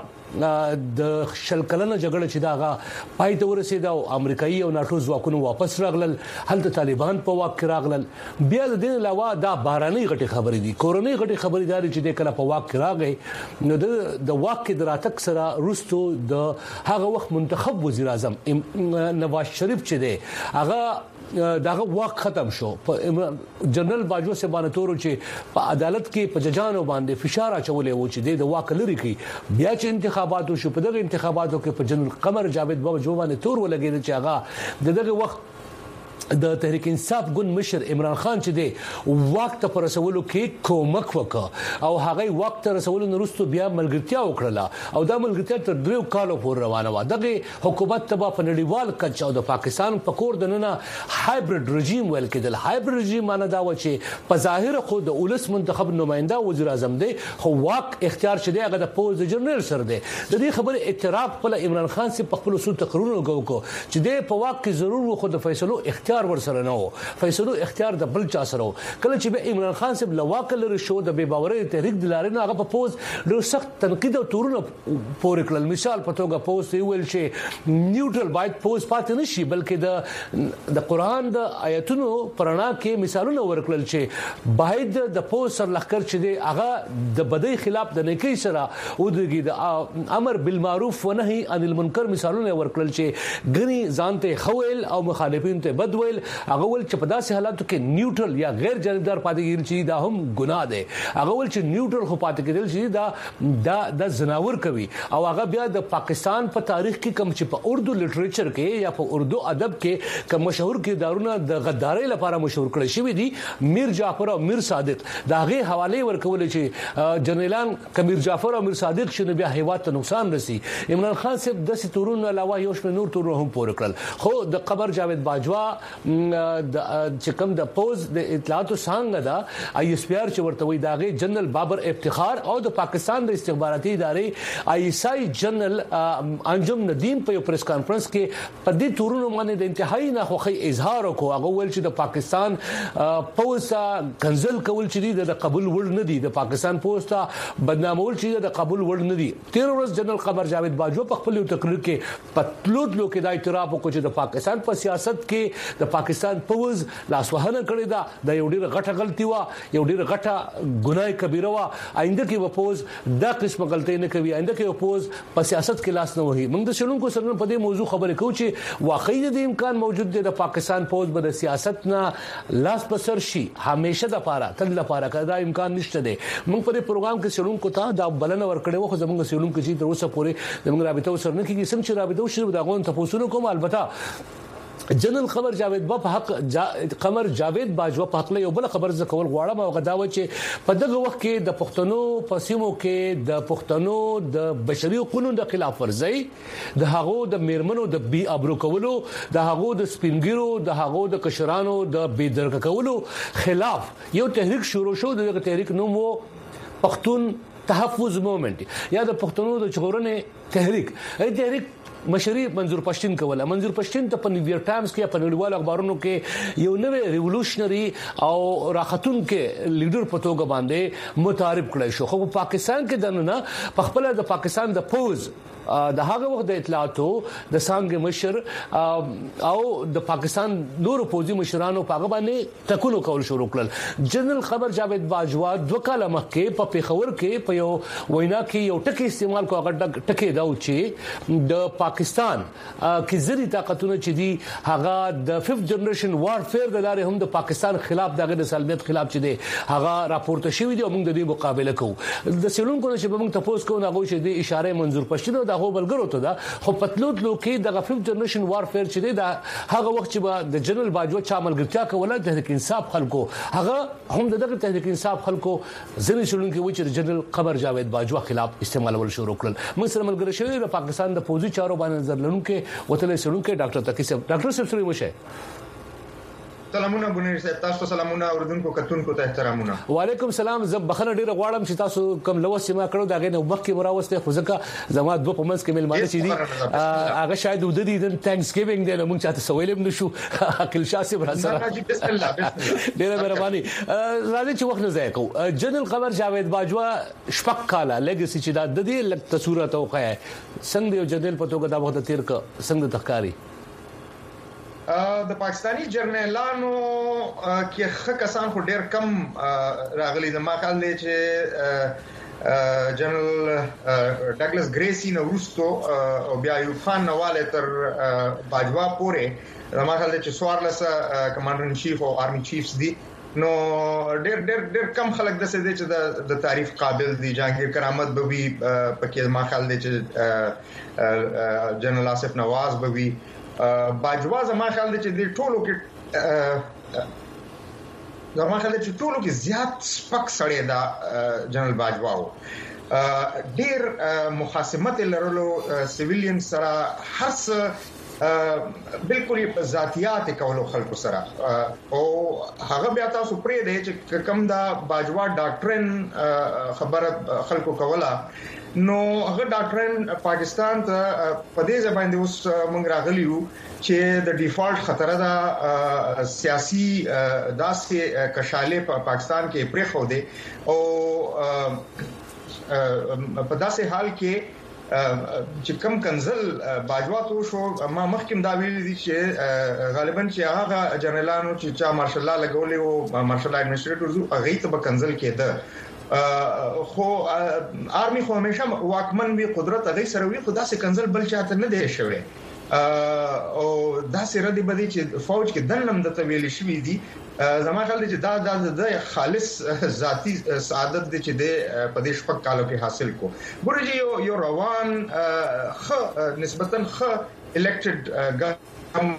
د شلکلنه جګړه چې داغه پای ته ورسېده او امریکایي او ناتو ځواکونه واپس راغلل، هلته طالبان په واک کې راغلل. بیا د دې علاوه دا باراني غټي خبرې دي، کورونی غټي خبرې دي چې د کله په واک کې راغی نو د واک کې دراتک سره روستو د هغه وخت منتخب وزیر اعظم نواز شریف چې دی هغه داغه واک ختم شو. جنرال باجوه سے باندې تورو چې په عدالت کې په ججانو باندې فشار اچولې و چې د واک لري کی بیا چې انتخاباتو شو. په دغه انتخاباتو کې په جنرال قمر جاوید باجوه باندې تور ولګید چې هغه دغه وخت د تحریک انصاف ګوند مشر عمران خان چې دی واک ته پرسولو کې کومک وکړ او هغه واک ته رسولو نورستو بیا ملګرتیا وکړه او دا ملګرتیا تر 3 کالو پورې روانه و. دغه حکومت تبا په نړیوال کچ او د پاکستان په کور دننه هایبرید رژیم ویل کېدل. هایبرید رژیم معنی دا و چې په ظاهر خو د اولس منتخب نماینده وزیر اعظم دی خو واک اختیار شته هغه د پوز جنرال سره دی. د دې خبره اعتراف په عمران خان سي په خپل اصول تقریرونه وکړو چې د په واک کې ضرور خو د فیصلو اختیار ورسره نه وو، فیصلو اختیار د بل چا سره وو. کله چې به عمران خان صاحب لواک لري شو د بے باورۍ تحریک دلاري نه هغه په پوز ډېر سخت تنقید او تورونه پورې کړل. مثال په توګه پوز ویل چې نیوټرل باید پوز پاتې نشي بلکې د قران د آیتونو پرانا کې مثالونه ورکړل چې باید د پوز سرلښکر چې دی هغه د بدی خلاف د نیکی سره ودرېږي، د امر بالمعروف و نهي عن المنکر مثالونه ورکړل چې غني ځانته خویل او مخالفین ته بدویل. هغه ول چې په داسې حالاتو کې نیوټرل یا غیر جانبدار پاتې کېدل چې دا هم ګناه ده. هغه ول چې نیوټرل خو پاتې کېدل چې دا زناور کوي او هغه بیا د پاکستان په تاریخ کې کوم چې په اردو لټریچر کې یا په اردو ادب کې کوم مشهور کردارونه د غدارۍ لپاره مشهور کړي شوی دي. میر جعفر او میر صادق داغه حواله ورکول چې جنرالان کمیر جعفر او میر صادق شنو بیا هیواد ته نقصان رسی. عمران خان صاحب د ستورونو علاوه یو شمېر نور تورونه هم پور کړل. خو د قمر جاوید باجوا چې کوم د پوز د اطلاعاتو څنګه دا آی اس پی آر چې ورته وي داغه جنرال بابر افتخار او د پاکستان د استخباراتي ادارې آی اس آی جنرال انجم ندیم په پریس کانفرنس کې په دې تورونو باندې د انتهایی ناخوخي اظهار وکړ. هغه ول چې د پاکستان پوز کنزل کول چې د قبول وړ نه دي، د پاکستان پوز ته بدنامول چې د قبول وړ نه دي. 13 ورځ جنرال قمر جاوید باجوه په خپل تقریر کې پتلوت لو کې دا اعتراف وکړ چې د پاکستان په سیاست کې د د پاکستان پوز لاسوهنه کړې ده د یو ډیر غټه غلطي وا یو ډیر غټه ګناه کبیره وا آینده کې وپوز دا قسم غلطي نه کوي آینده کې وپوز په سیاست کې لاس نه وهي موږ د شلونکو سره په دې موضوع خبرې کوو چې واقعي د امکان موجود دی د پاکستان پوز به د سیاست نه لاس بسر شي همیشه د پاره تل لپاره کدا امکان نشته دی موږ په دې پروګرام کې شلونکو ته دا بلنه ورکړې وو خو زموږ شلونکو چې تر اوسه پورې زموږ رابطه سره نه کیږي څنګه چې رابطه شروع دا غون تاسو کوم البته جنرال قمر جاوید په حق قمر جاوید باجوا په حق له یو بل خبر ذکر غواړم او غداوه چې په دغه وخت کې د پښتنو پسیمو کې د پښتنو د بشري حقوقو د خلاف ورزي د هغو د میرمنو د بي ابرو کولو د هغو د سپینګیرو د هغو د کشرانو د بي درک کولو خلاف یو تحریک شروع شو دغه تحریک نوم وو پښتون تحفظ موومېنټ یا د پښتنو د چغورنې تحریک مشري منظور پښتين کوله منظور پښتين ته په نیویارک ټایمز کې په نړیوال اخبارونو کې یو نوې ریولوشنري او راختون کې لیډر په توګه باندې متعارف کړی شو خو په پاکستان کې دنه په خپل د پاکستان د پوز د هغه وخت د اطلاعاتو د سانګ مشر او د پاکستان نور پوزي مشرانو په هغه باندې ټکولو کول شروع کړل جنرال خبر جاوید باجوا دوه کاله مخکې په پیښور کې په یو وینا کې یو ټکی استعمال کو هغه ټکی دا و چې د پاکستان کې زری طاقتونه چې دي هغه د 5th جنریشن وارفیر د لارې هم د پاکستان خلاف دغه د سلمیت خلاف چې دي هغه راپورته شوی دی او موږ د دې مقابله کوو د سیلونکو چې موږ تاسو کوو هغه چې د اشاره منظور پښتين او هو بلګرو ته دا خو پتلوت لو کې د 5th جنریشن وارفیر چې دی دا هغه وخت چې د جنرال باجوا چا ملګرتیا کوله د تحریک انصاف خلکو هغه هم دغه تحریک انصاف خلکو ځنې شلون کې و چې جنرال قمر جاوید باجوا خلاف استعمالول شروع کړل موږ سره ملګری شوی د پاکستان د پوزي چارو باندې نظر لرونکو وتل شلون کې ډاکټر تقی صاحب ډاکټر صاحب سره مشه سلامونه بنیر صاحب تاسو سلامونه اوردونکو کتونکو ته احترامونه وعلیکم سلام زه بخنه ډیره غواړم چې تاسو کوم لوسه ما کړو داغه نو وخت کې مراوسته خو ځکه زما دوه په منځ کې ملمانه چې دي هغه شاید د دې تانکس گیوینګ دی نو موږ چاته سوالم نشو عقل شاسي بر سره بسم الله ډیره مهرباني راځي چې وخت نه ځای کو جنرال قمر جاوید باجوا شپک کاله لګسي چې د دې لک تصویر ته وخه څنګه یو جنرال په توګه دا وخت تیر ک څنګه تخکاری د پاکستانی جرنیلانو کې ښه کسان خو ډیر کم راغلي د ما خیال دی چې جنرال ډاګلس ګریسي نو ورستو او بیا ایوب خان نواله تر باجوا پورې د ما خیال دی چې سوارلس کمانډر ان چیف او آرمي چیفز دي نو ډیر کم خلک د څه دي چې د تعریف قابل دي جهانگیر کرامت به وي پکې ما خیال دی چې جنرال آصف نواز به وي باجوا زما خیال دی چې د ټولو کې زما خیال دی چې ټولو کې زیات سپک سړی دا جنرال باجوا و ډیر مخاصمت لرلو سیویلین سره هر څه بالکل ذاتيات کولو خلکو سره او هغه بیا تاسو پرې دی چې کوم دا باجوا ډاکټرین خبره خلکو کوله نو هغه ډاکټرین پاکستان ته په دې ځبان دی اوس موږ راغلیو چې د ډیفالت خطر دا سیاسي داسې کشاله په پاکستان کې پرې خو دی او په داسې حال کې چې کم کنزل باجوا تو شو ما مخکیم دا ویل دي چې غالبا چې هغه جنرالانو چې چا مارشل الله لګولې او مارشل الله ایڈمنسټریټرز هغه ته به کنزل کېده خو آرمي خو همیشه واکمن وی قدرت هغه سره وی خدا سي کنزل بل چاته نه دی شوی او دا سره دی بدی چې فوج کې دنلم د تویل شوی دي زما خیال دی چې دا د خالص ذاتی سعادت دی چې د پدیش په کالو کې حاصل کو ګورجی یو روان خ نسبتا خ الیکټډ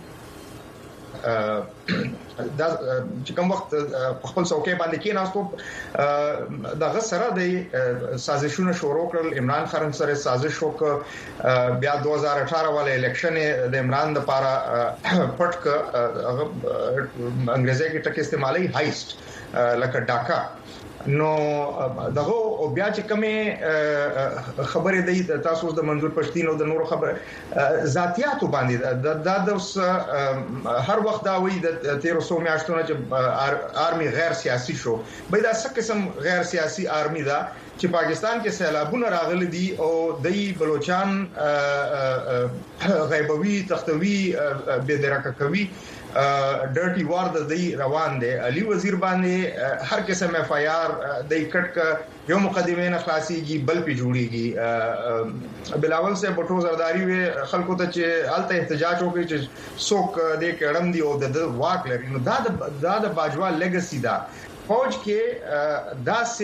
دا چې کوم وخت خپل څوکۍ باندې کې ناستو دا سره د سازشونو شروع کړل عمران خان سره سازش وکړ بیا 2018 والے الیکشن د عمران لپاره پټ ک انګریزي کې ټک استعمالي هایست لکه ډاکا نو دغه او بیا چې کومه خبره دی تاسو د منظور پښتين او د نورو خبره ذاتيات باندې د هر وخت دا وی د 1300 میاشتونه چې آرمي غیر سیاسي شو به دا څه قسم غیر سیاسي آرمي دا چې پاکستان کې سیلابونه راغلي دي او د بلوچستان غیبوي تختوي بيدرکه کوي ډرټي وار د دی روان دی علي وزیر باندې هر قسم اف آی آر د کټ یو مقدمه نه خلاصيږي بل په جوړيږي بلاول سے بټو زرداری وی خلکو ته چې الته احتجاج وکړي چې څوک د کډم دی او د واک لري نو دا د باجوا لیګسي دا فوج کې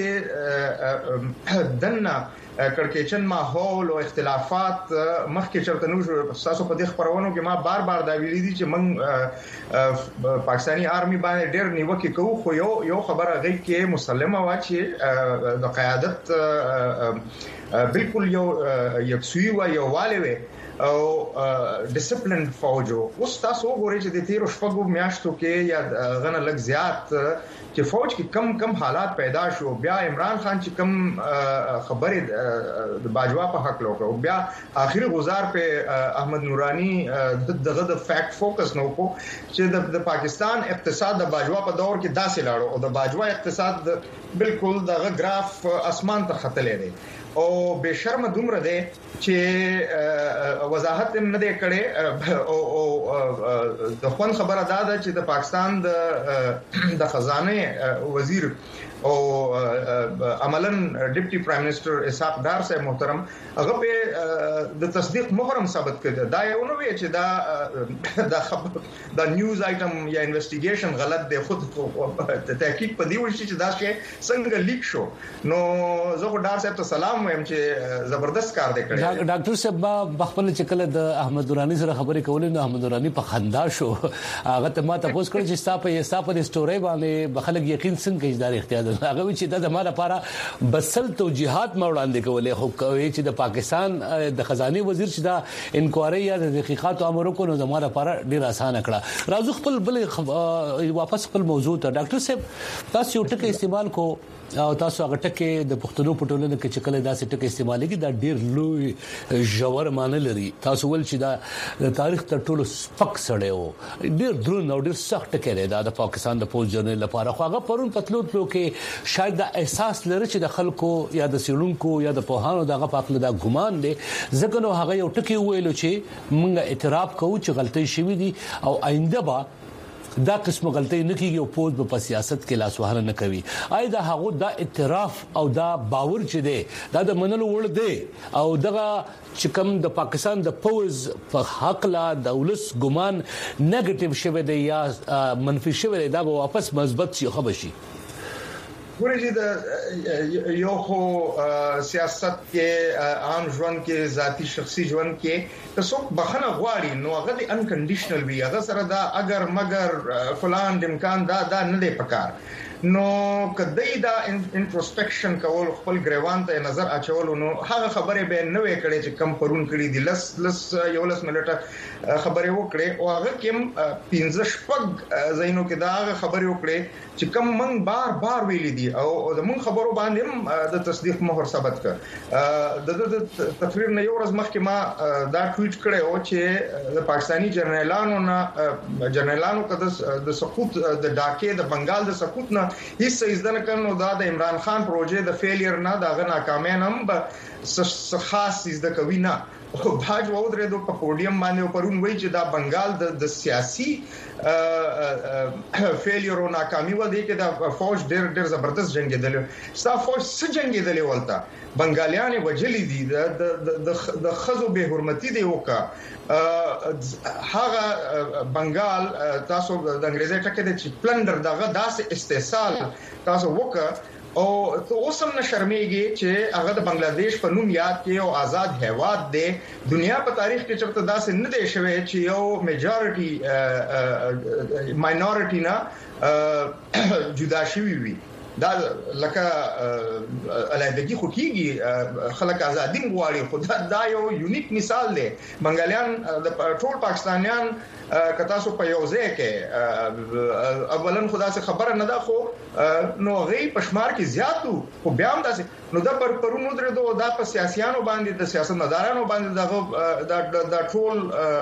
داسې دنه کړکېچن ماحول او اختلافات مخکې چرته نو تاسو په دې خبرونو کې ما بار دا ویلي دي چې موږ پاکستاني آرمي باندې ډېر نیوکه کوو خو یو خبره غي کې مسلمه وا چې د قیادت بالکل یکسوی و یو والي وي او ډیسپلین فوجو اوس تاسو وګورئ چې د تیرو شپږو میاشتو کې یا غنه لږ زیات چې فوج کې کم حالات پیدا شو بیا عمران خان چې کم خبره د باجوا په حق لوکو بیا اخیری گزار په احمد نورانی دغه د فیکټ فوکس نو کو چې د پاکستان اقتصاد د باجوا په دور کې داسې لاړو او د باجوا اقتصاد بالکل دغه گراف اسمان ته ختلې دی او به شرم دومره دی چې وضاحت هم نه دی کړي او د خوان خبره ده چې د پاکستان د خزانه وزیر او عملاً ډیپټي پرایم منسٹر اسحاق ډار صاحب محترم هغه په د تصدیق مهرم ثابت کړی دا یو نو وی چې دا خبر دا نیوز آیټم یا انویسټیګیشن غلط دی خود تحقیق په دی ورشي چې دا شی څنګه لیک شو نو زه ډار صاحب ته سلام وایم چې زبردست کار دی کړی ډاکټر صاحب بخپل چې کله د احمد نورانی سره خبرې کولې نو احمد نورانی په خندا شو هغه ته ما تاسو کړی چې تاسو په سټوري باندې بخلک یقین څنګه اجازه اختیار هغه چې د زموږ لپاره بسل توجيهات وړاندې کولې خو کوي چې د پاکستان د خزانه وزیر چې دا انکوایري یا د تحقیقات امر کو نو زموږ لپاره ډیر اسانه کړه راځو خپل بل واپس خپل موضوع ته ډاکټر صاحب تاسو یو ټکی استعمال کو او تاسو هغه ټکی د پښتنو پټولنه کې چې کله داسې ټکی استعمالېږي دا ډیر لوی ژور معنی لري تاسو ول چې دا د تاریخ تر ټولو سپک سړی وو ډیر درون او ډیر سخت ټکی دی د پاکستان د پوز جرنل لپاره خو هغه پرون پتلو کې شاید دا احساس لري چې د خلکو یا د سیلونکو یا د پوهانو دغه پاکله دا ګمان دی ځکه نو هغه یو ټکی ویلو چې موږ اعتراف کوو چې غلطي شوې دي او آینده به دا قسم غلطي نه کیږي او پوز په سیاست کې لاس وهنه نه کوي اېدا هغه دا اعتراف او دا باور چې دی دا د منلو وړ دی او دغه چې کوم د پاکستان د پوز په حق لا د ولس ګمان نیگیټیو شوی دی یا منفي شوی دی دا به واپس مثبت شي خو بشي ورته د یو خو سیاست کې عام ژوند کې ذاتی شخصي ژوند کې تاسو بخنه غواړي نو هغه د انکنډیشنل وی هغه سره دا اگر مگر فلان د امکان دا نه دی پکار نو کدی دا انټروسپیکشن کول خپل گریوان ته نظر اچول نو هغه خبره به نه وې کړي چې کم پرون کړي دي لس یو لس منټه خبره وکړي او هغه کوم 15 شپږ زینو کې دا خبره وکړي چې کم من بار ویلي دي او د مون خبرو باندې د تصدیق مهر ثبت کړ د تقریر نه یو ورځ مخکې ما دا ټویټ کړی او چې د پاکستانی جنرالانو کده د سقوط د ډاکې د بنگال د سقوط نه هیڅ ځدن کړنو دا د عمران خان پروژې د فیلیر نه دا غنا کامیاب هم خاص د کوي نه او باج وودره د پودیم باندې پرون وای چې دا بنگال د سیاسي فیلیر او ناکامي و دي کې دا فوج ډېر زبردست جنگیدل ستا فوج څه جنگیدل ولته بنگالیان وجلی دي د خزو به حرمتي دی وکا هغه بنگال تاسو د انګریزي ټکي د چې پلندر دغه داسې استحصال تاسو وکا او ته اوسم نه شرمېږي چې هغه د بنگلاديش په نوم یاد کې او آزاد هیواد دی دنیا په تاریخ کې چرته داسې نه دی شوی چې یو میجارټي ماینورټي نه جدا شوی وي دا لکه علایدګي خو کیږي خلک ازادي غواړي خو دا یو یونیک مثال دی بنگالیان د ټول پاکستانیان کتا سو په یو ځای کې اولن خدا سے خبره نه ده خو نو غي پښمار کې زیاتو خو بیا هم داسې نو دا پرونو درته دا په سیاسيانو باندې د سیاستمدارانو باندې دا ټول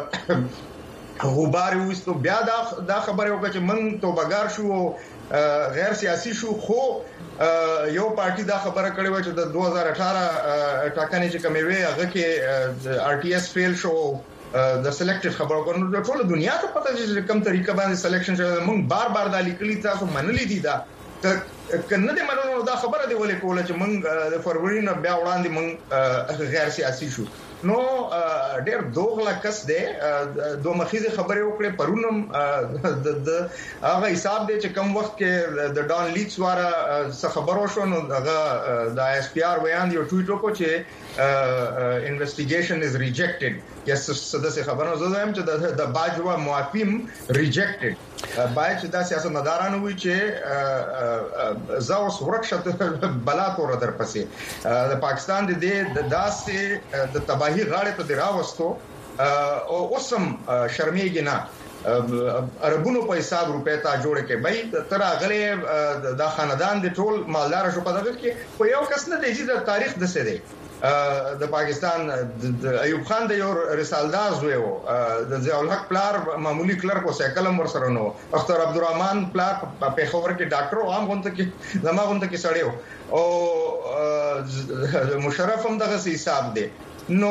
غبار وستو بیا دا خبره وکړه چې من توبګار شو غیر سیاسي شو خو یو پارټي دا خبره کړې و چې د 2018 ټاکنې چې کومې وي هغه کې آر ټي ایس فیل شو د سلیکټډ خبرو کوو ټول دنیا ته پته چې کوم طریقه باندې سلیکشن چې موږ بار د لیکلي تاسو منلي دي دا کنه دې منلو دا خبره دی ولې کوله چې موږ د فروری نه بیا وړاندې موږ غیر سیاسي شو نو ډېر دوغلا کس دی دوه مخیزه خبرې وکړې پرونم د هغه حساب دی چې کوم وخت کې د ډان لیکس واره څه خبرو شو نو هغه د اس پی آر بیان یو ټویټ وکړ چې انویسټیګیشن از ریجیکټډ یا څه خبرونه زه وایم چې د باجوا موافیم ریجیکټډ باید چې دا سیاستمدارانو وي چې زاو سورکشت بلا تور در پسې د پاکستان د داسې د تباہی غاړه ته راوستو او اوسم شرمېږي نه عربونو په حساب روپې ته جوړ کې بای تر اغله د خاندان د ټول مالدار شو په دغه کې خو یو کس نه دی چې د تاریخ د څه دی د پاکستان د ایوب خان د یو رسالدار زوی وو د ضیاء الحق پلار معمولی کلرک او سیکلم ور سره نو اختر عبدالرحمن پلار په خبر کې ډاکټر او عام غونته کې زما غونته کې سړیو او مشرف هم دغه حساب دی نو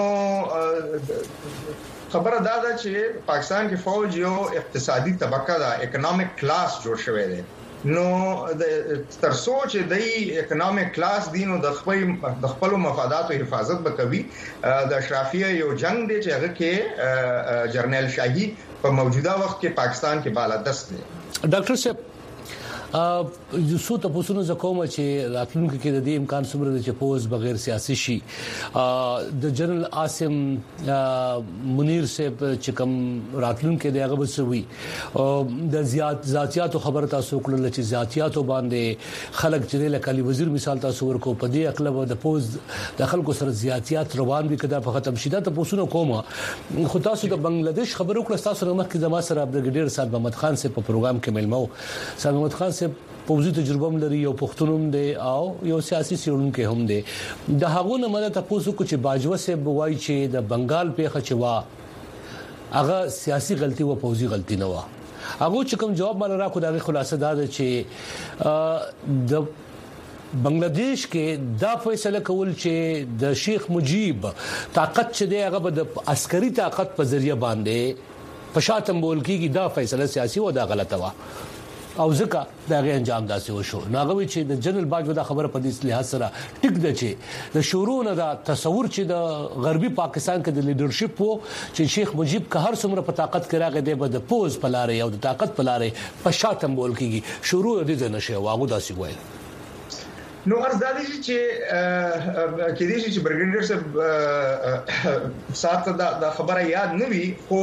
خبره دا ده چې پاکستان کې فوج یو اقتصادي طبقه ده اکونومیک کلاس جوړ شوی دی نو تر سوچ دی اکونومیک کلاس دینو د خپل مفادات او حفاظت وکوي د اشرافیه یو جنگ دی چې هغه کې جرنیل شاهي په موجوده وخت کې پاکستان کې بالادست دی ډاکټر صاحب یو څو تاسو نه کوم چې راتلونکو کې د دې امکان څومره چې پوز بغیر سیاسي شي د جنرال عاصم منیر صاحب چې کوم راتلونکو کې دغه بسوي د ذاتياتو خبره تاسو کول چې ذاتياتو باندې خلک چې لکه علي وزیر مثال تاسو ورکو په دې اقلب د پوز د خلکو سره ذاتيات روان دي کدا په ختم شیدا تاسو نه کوم خو تاسو د بنگلاديش خبرو کول تاسو نه مخکې زما سره برګډیر صاحب محمد خان سے په پروګرام کې ملمو صاحب محمد خان پوزي تجربه لري یو پښتونوم دی او یو سیاسي سیرونکو هم دی د هغه نه مده تاسو کو چې باجوه سه بوای چې د بنگال په خچوا هغه سیاسي غلطي او پوزي غلطي نه و هغه چې کوم جواب مال را کو دغه خلاصه ده چې د بنگلاديش کې دا فیصله کول چې د شیخ مجیب طاقت چې دی هغه د عسکري طاقت په ذریعہ باندې پښاتم بول کېږي دا فیصله سیاسي و دا غلطه و او ځکه دا غي انجام داسې وشو ناغوي چې د جنرال باجوه د خبره په دې لحاظ سره ټیک ده چې د شورو نه دا تصور چې د غربي پاکستان کې د لیډرشپ وو چې شیخ مجیب که هر څومره په طاقت کې راغی دی به د پوز په لارې او د طاقت په لارې په شاتم بول کېږي شروع دې نشي واغو داسې وایي نو ارزادي چې کې دي چې برګنډر صاحب ساته دا خبره یاد نه وي خو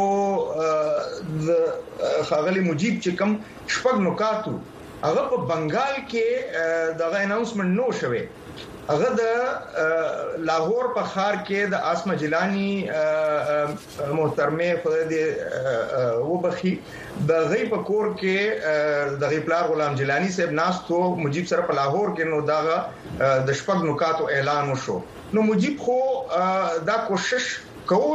د خاغلی مجیب چې کوم شپږ نکاتو هغه په بنگال کې دغه اناونسمنت نو شوه هغه د لاهور په خار کې د اسمه جیلانی محترمه خدای وبخي د غي په کور کې د غي پلار غلام جیلانی صاحب ناستو مجیب سره په لاهور کې نو داغه د شپږ نکاتو اعلان وشو نو مجیب خو دا کوشش کوو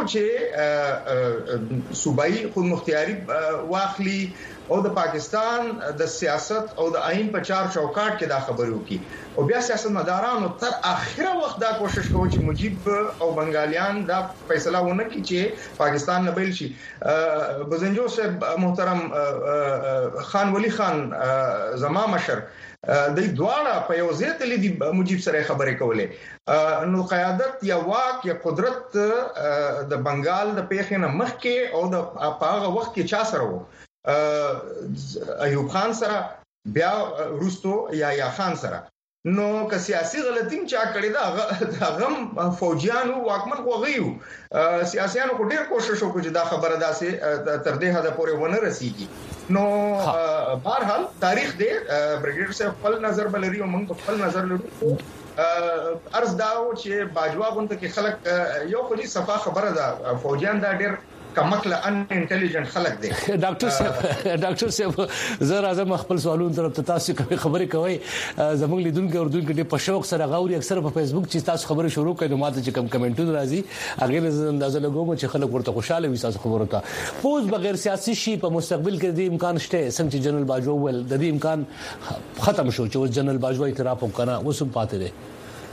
چې صوبایي خود مختیاري واخلي او د پاکستان د سیاست او د آئین په چار چوکاټ کې دا خبرو کی او بیا سیاستمدارانو تر اخره وخت دا کوشش کوي چې مجیب او بنگالیان دا فیصله ونه کړي چې پاکستان نه بیل شي بزنجو صاحب محترم خان ولی خان زما مشر د دواړه په یو ځای ته لیدي مجیب سره خبرې کولې نو قیادت یا واک یا قدرت د بنگال د پیښې نه مخکې او د هغه وخت کې چا سره وو ایوب خان سره بیا روستو یا خان سره نو که سیاسي غلطیم چا کړی دا غم فوجیانو واکمن خوغیو سیاسيانو کو ډیر کوشش وکړي دا خبره داسې تر دې حد پورې ونه رسیږي نو بهرحال تاریخ دی برګیډر صاحب خپل نظر بلري او موږ خپل نظر لرو ارز داو چې باجوا غونته کې خلک یو خو دې صفه خبره ده فوجیان دا ډیر کمکله ان انټيليجنت خلک دي ډاکټر صاحب زه راځم خپل سوالونو تر تاسو خبرې کوي زموږ لیدونکو او دوی په شوق سره غوړي اکثر په فیسبوک چې تاسو خبرې شروع کړئ نو ماته چې کم کمنټونه راځي هغه له اندازه لګوم چې خلک ورته خوشاله وي تاسو خبرو ته پوز بغیر سیاسي شي په مستقبل کې د امکان شته څنګه چې جنرال باجوه ول د دې امکان ختم شو چې جنرال باجوه اعتراف وکړه وسم پاتې دي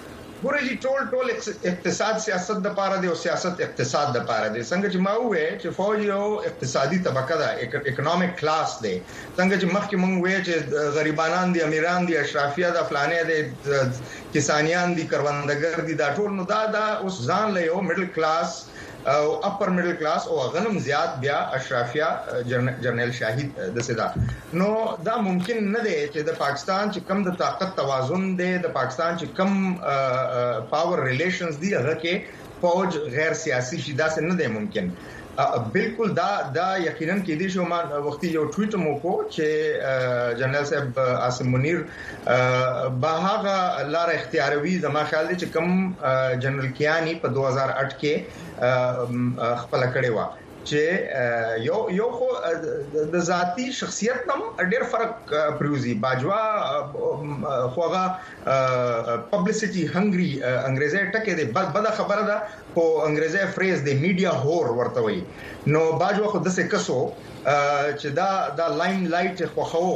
ګورې ټول اقتصاد سیاست د پاره دی او سیاست اقتصاد د پاره دی. څنګه چې ما وې چې فوج یو اقتصادي طبقه ده، اکونومیک کلاس دی. څنګه چې مخکې مونږ وې چې غریبانان دي، امیران دي، اشرافیه د فلانه دي، کسانیان دي، کروندګر دي، دا ټول نو دا اوس ځان له یو میډل کلاس او اپر میډل کلاس او غنم زیات بیا اشرافیه جرنیل شاهد د صدا. نو دا ممکن نه دی چې د پاکستان چې کم د طاقت توازن دی، د پاکستان چې کم پاور ریلیشنز دی، هغه کې فوج غیر سیاسي شي، دا څنګه نه دی ممکن. بالکل دا یقینا کې دي. شو ما وختي یو ټویټ مو کو چې جنرال صاحب عاصم منیر به هغه لار اختیاروي زما خیال دی چې کم جنرال کیانی په 2008 کې خپل کړي و چې یو خو د ذاتی شخصیت نم ډېر فرق پروزي. باجوا خوغه پبلسټي هنګري انګريزي ټکي دی، بد خبره ده خو انګريزي فریز دی میډیا هور ورته وي. نو باجوا خو د څه کسو چې دا لاین لایټ خوخو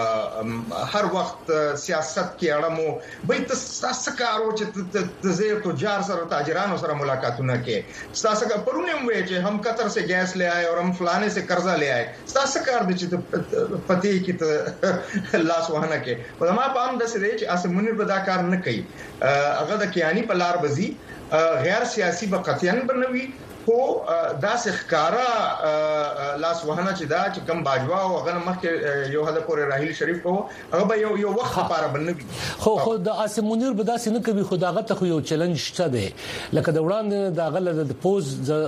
هر وخت سیاست کې اړمو به تاسو کارو چې زه تجار سره تاجرانو سره ملاقاتونه کې تاسو کا پرونه وې چې هم قطر سے گیس لے آئے اور ہم فلانے سے قرضہ لے آئے. تاسو کار دي چې پتی کې ته لاس وهنه کې په ما پام د سره چې اسه منیر په دا کار نه کوي. هغه د کیانی په لار بزي غیر سیاسي بقتيان بنوي خو دا ښکارا لاس وهنه چې دا چې کم باجوا او غن مخ یو هدا پورې راهیل شریف کو هغه به یو وخت لپاره بنوي. خو د عاصم منیر به داسې نه کوي. خداغه ته یو چیلنج شته دی لکه د وړاندې دا غل د پوز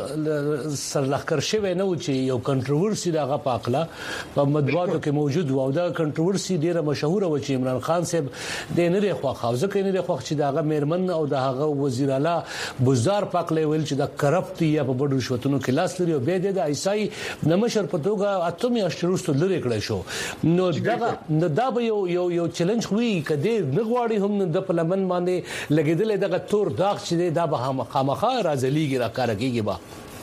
سرلخر شوی نه و چې یو کنټروورسي دغه پاکله په مطبوعاتو کې موجود و او دا کنټروورسي ډیره مشهور و چې عمران خان صاحب د نری خواخ ځکه نری خواخ چې دغه میرمن او دغه وزیر اعلی بوزدار پاکله ویل چې د کرپټ یا په بډو شوتونو کې لاس لري او به د ایسای نمشر په توګه اتمه اشتروستو لري کړی شو. نو دا به یو چیلنج وي کده نغواړي هم د پرلمان باندې لګیدل دغه تور داغ چې دا به خامخا راځليږي راکارږي. با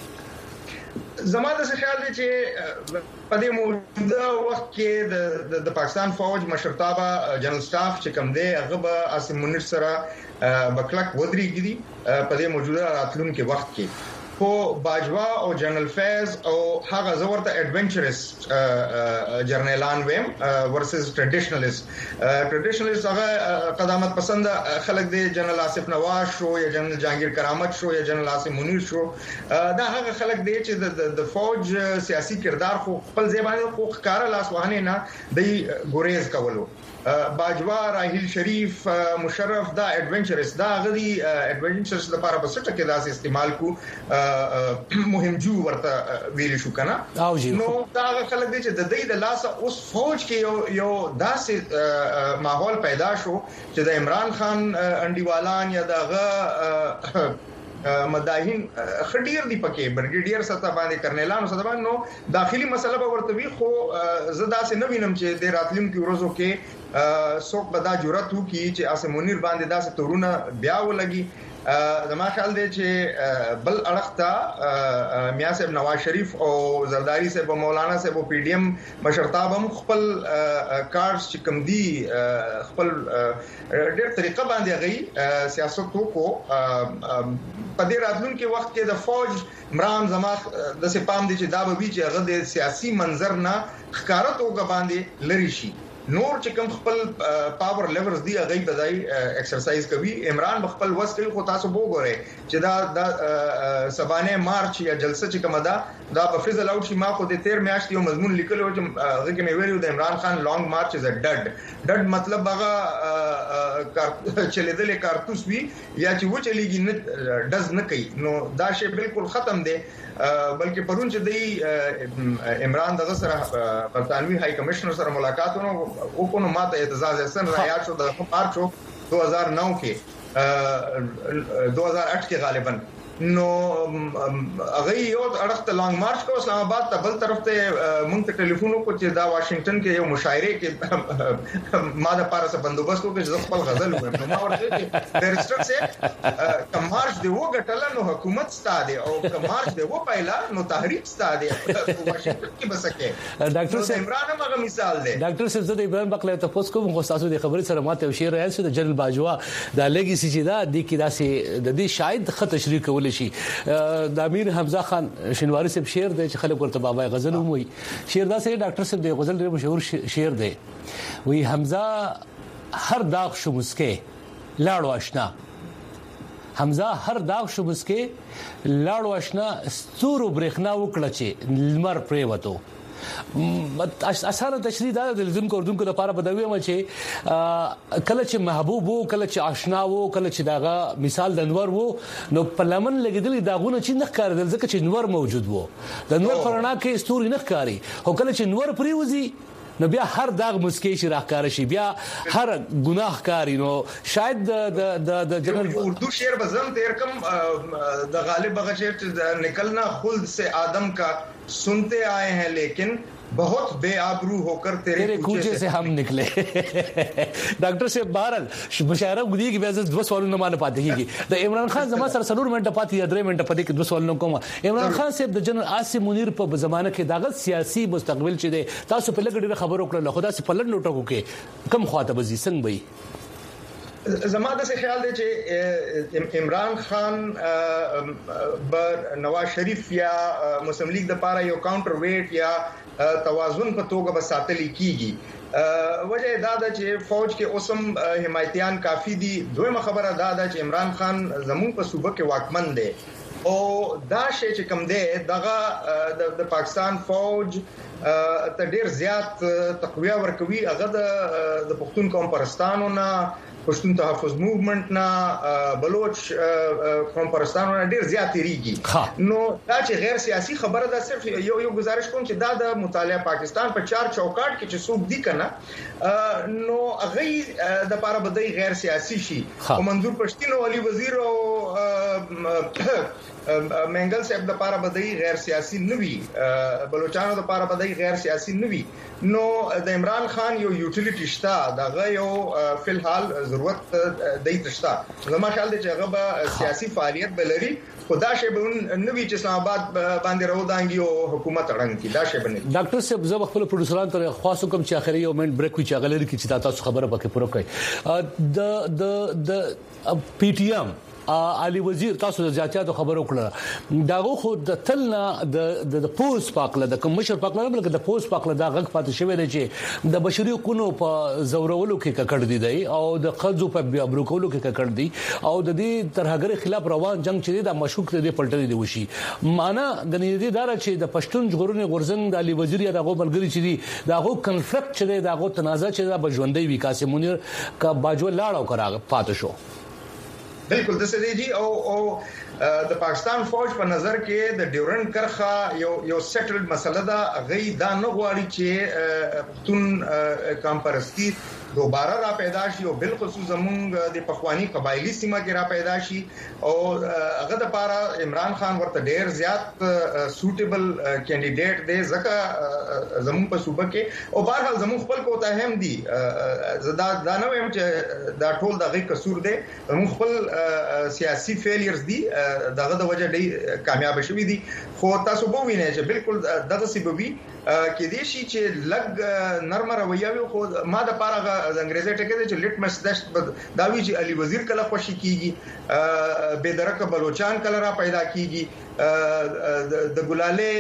زماده څه خیال دی چې په دې موجوده وخت کې د پاکستان فوج مشرتابه جنرال سټاف چې کوم دی هغه به عاصم منیر سره بکلک ودرېږي په دې موجوده راتلونکي وخت کې. خو باجوا او جنرال فیض او هغه زورته ایڈونچرس جرنیلان ویم ورسز ټریډیشنلیست هغه قدامت پسند خلک دی. جنرال آصف نواز شو یا جنرال جهانگیر کرامت شو یا جنرال عاصم منیر شو، دا هغه خلک دی چې د فوج سیاسي کردار خو خپل ځبانه خو ښکارا لاس وهنه نه دی ګوریز کولو. باجوا، راهیل شریف، مشرف دا ایڈونچرس دا غدي ایڈونچرس لپاره بس ټکه داس استعمال کو مهم جو ورته ویل شو کنه. نو دا خلک دي چې د دې د لاس اوس فوج کې یو داسې ماحول پیدا شو چې د عمران خان انډیوالان یا دغه مداهین خډیر دی پکې برګیډیر ستا باندې کرنیلانو ستا باندې نو داخلي مسله به ورته وی. خو زدا سه نو وینم چې د راتلونکو ورځو کې څوک به دا جرأت وکړي چې عاصم منیر باندې داسې تورونه بیا ولګي. زما خیال دی چې بل اړختا میا صاحب نواز شریف او زرداری صاحب او مولانا صاحب او پی ډی ایم مشرتابه خپل کارز چې کم دی خپل ډېر طریقه باندې غي سیاست کو په دې راتلونکي وخت کې د فوج مرام زما د سپام دي چې دا به وی چې هغه د سیاسي منظر نه ښکارا توګه باندې لری شي. نور چې کوم خپل پاور لیورز دی هغه بدای ایکسرسایز کوي. عمران خپل وس کوي خو تاسو وګورئ چې دا سبانه مارچ یا جلسه چې کومه دا په فیزل اوټ شي. ما خو د 13 میاشتې یو مضمون لیکلو چې هغه کې مې ویلو د عمران خان لانګ مارچ از ا ډډ مطلب هغه چلیدل کارتوس وی یا چې و چلیږي نه ډز نه کوي. نو دا شی بالکل ختم دی. بلکې پرون چې دی عمران دغه سره برتانوي هاي کمشنر سره ملاقاتونه وکړو ماته اعتزاز احسن رايات شو د مارچ 2009 کې 2008 کې غالبا. نو هغه یو اړخ ته لانګ مارچ کو اسلام آباد ته بل طرف ته مونږ ته ټلیفون وکړ چې دا واشنگټن کې یو مشاعره کې ما د پارسه بندوبست وکړ چې خپل غزل ووایم نو ما ورته چې درستر سه کم مارچ دی وګټل نو حکومت ستاده او کم مارچ دی و پایلا نو تحریک ستاده واشنگټن کې بسکه ډاکټر صاحب عمران هغه مثال دی ډاکټر صاحب زه د ابراهیم بقله ته پوس کوم خو تاسو د خبرې سره ماته شیر راځي د جنرال باجوا د لګي سي چې دا د کې داسې د دې شاید خط تشریح کول شي د امیر حمزه خان شینواری صاحب شعر دی چې خلک ورته بابا غزل وموي شعر دا سه ډاکټر صاحب د غزل ډېر مشهور شعر دی وی حمزه هر داغ شو مسکه لاړو آشنا حمزه هر داغ شو مسکه لاړو آشنا ستورو برېخنا وکړه چې لمر پرې وته اسانه تشریح دا د لیدونکو اردوونکو لپاره بدوي ما چې کله چې محبوب وو کله چې آشنا وو کله چې داغه مثال د انور وو نو په لمن لګیدل داغونه چې نه ښکارېدل ځکه چې انور موجود وو د انور پرانا کې ستوري نه ښکاری او کله چې انور پریوزي نو بیا هر داغ مسکی شي راکار شي بیا هر گناه کاری نو شاید د جنرال اردو شعر بزم تیر کم د غالب هغه شعر نکلنا خلد سے آدم کا سنتے آئے ہیں لیکن बहुत बेआबरू होकर तेरे कूचे से हम निकले डॉक्टर से बहरल मुशायरा गुदी की वजह से दो सवालों न मान पाते की द इमरान खान जमा सर सनूर मिनट पाती या 3 मिनट पाती के दो सवालों को इमरान खान से द जनरल आसिम मुनीर په زمانه کې داغه سیاسي مستقبل چې ده تاسو په لګړي خبرو کړل خدا سے پلن نوټو کې کم خواته بزي څنګه وي زماده سے خیال دی چې عمران خان بر نواز شریف یا مسلم لیگ د پاره یو کاونټر ویټ یا توازن په توګه بساتلی کیږي وجه دا ده چې فوج کې اوسم حمایتيان کافي دي دویمه خبره دا ده چې عمران خان زمون په صوبه کې واکمن دی او دا شی چې کوم دی دغه د پاکستان فوج ته ډیر زیات تقویه ورکوي هغه د پښتون قوم پرستانو نه پښتون تحفظ موومنت نه بلوچ قوم پرستانو نه ډیر زیات ریږي نو دا چې غیر سیاسي خبره ده صرف یو گزارش کوم چې دا د مطالعه پاکستان په 4 چوکاټ کې چې څوک دی کنه نو هغه د لپاره بدای غیر سیاسي شي او منظور پښتين او علي وزیر او منګل صاحب د لپاره بدای غیر سیاسي نوي بلوچستان د لپاره بدای غیر سیاسي نوي نو د عمران خان یو یوټیلیټی شته دغه یو فلحال ضرورت دی تشتا زما خیال دی چې هغه به سیاسي فعالیت بلري خدا شی به نوې چې اسلام آباد باندې راودانګي او حکومت اړنګ کی دا شی بنه ډاکټر صاحب زه خپل پروډوسران ته خاص حکم چې اخري یو منټ بریک وی چې غلري کی چې تاسو خبره پکې پوره کړئ د پی ټی ایم علي وزیر تاسو د ځاتیاتو خبرو کړه داغه خو د تلنا د پوس پاکله د کمشر پاکله بلکې د پوس پاکله دا غږ پاتې شوی دی چې د بشري حقوقو په زورولو کې ککړ دي او د قضو په بیا برکولو کې ککړ دي او د دې ترهګر خلاف روان جنگ چې د مشکوک دی پلټل دی وشي معنا د نږدې دار چې د پښتون جغرونی غورزنګ د علي وزیر یا دغه بلګری چې دی دغه کنفلیکټ چې دی دغه تنازع چې د بجوندۍ وکاسه مونیر کا باجو لاړو کراغ پاتې شو بالکل د سدي جی او د پاکستان فوج په نظر کې د ډیورنډ کرخه یو سیټلډ مسله ده غي دا نه غواړي چې پښتون قوم پرستی دوباره را پیدا شي او بالخصوص زمونږ د پخوانی قبایلی سیمه کې را پیدا شي او هغه د لپاره عمران خان ورته ډیر زیات سوټیبل کینډیډیټ دی ځکه زمونږ په صوبه کې او بهرحال زمونږ خپل کوته هم دي زدا دا نه وایم چې دا ټول دغه قصور دی زمونږ خپل سیاسي فیلیرز دي دغه د وجه ډیر کامیاب شوي دي خو تاسو به وینئ چې بالکل دغه سببي کې دي شي چې لګ نرم رویه وي خو ما د پاره د انګریزي ټکی چې لیټمس دشت دا وی چې علي وزیر کله خوشي کیږي به درکه بلوچستان کله را پیدا کیږي د ګلاله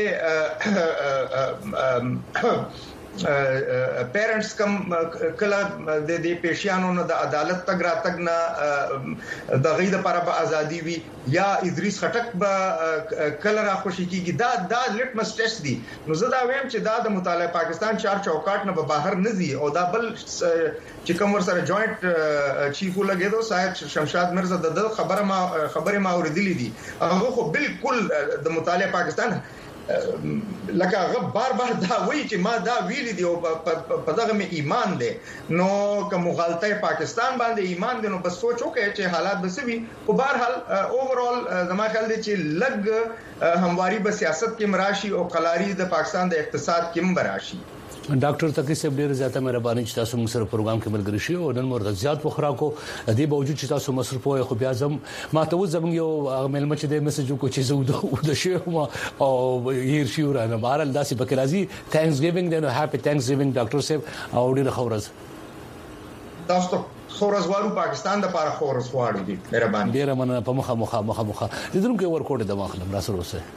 پیرنټس کم کله د دې پېښیانو نه د عدالت تک را تک نه د غید لپاره په ازادي وي یا ادریس خټک به کله را خوشي کیږي دا لیټمس ټیسټ دی نو زه دا وایم چې دا د مطالعه پاکستان 4 چوکاټ نه به بهر نه زی او دا بل چې کوم ور سره جوائنٹ چیف ولګیدو صاحب شمشاد مرزا د خبره ما اوریدلې دي هغه خو بالکل د مطالعه پاکستان لکه هغه بار بار دا وایي چې ما دا ویل دی او په دغه می ایمان دی نو کوم غلطه پاکستان باندې ایمان دی نو بس سوچ وکړئ چې حالات بسوي په بهر حال اوورال زما خیال دی چې لګ همواري په سیاست کې مراشي او قلاری د پاکستان د اقتصاد کې مراشي. ډاکټر تقی صاحب ډیر زیاته مهرباني چې تاسو موږ سره پروګرام کې ملګری شئ او نن مرته زیات خوراکو د باوجود چې تاسو مصرف وي خو بیا زم ما ته زموږ یو ملمه چې د میسج کو چې زو د شی او هیر شي ورانه بهرال داسې پکې راځي ثانکس ګیوینګ دی نو هپی ثانکس ګیوینګ ډاکټر صاحب او ډیر خورز تاسو خورز وارو پاکستان د لپاره خورز واړو دي مهرباني ډیر مننه په مخه د دروم کې ورکوټ د ماخلم را سره اوسه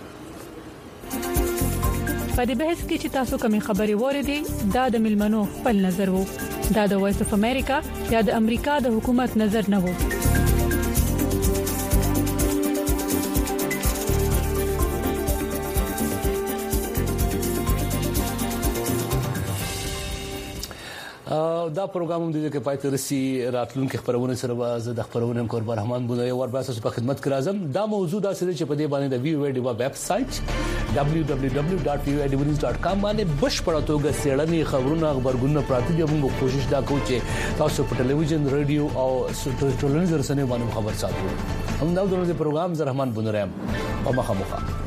په دې بحث کې چې تاسو کومې خبرې وریدي دا د ملمنو خپل نظر وو دا د وایس اف امریکا یا د امریکا د حکومت نظر نه وو. دا پروګرام هم د دې کې پاتې رسي راتلونکو خبرونه سره د خبرونه قربان رحمان بونه یو ور باسه په خدمت کې راځم. دا موضوع دا سره چې په دې باندې د ویو ډیوا ویب سټ www.voanews.com باندې بشپړه توګه سیړنی خبرونه خبرګونه پراته دي. موږ کوشش دا کوو چې تاسو په ټلویزیون رادیو او ټولنیز رسنیو باندې خبر ساتو. هم دا د پروګرام زه رحمان بونه رایم او مخه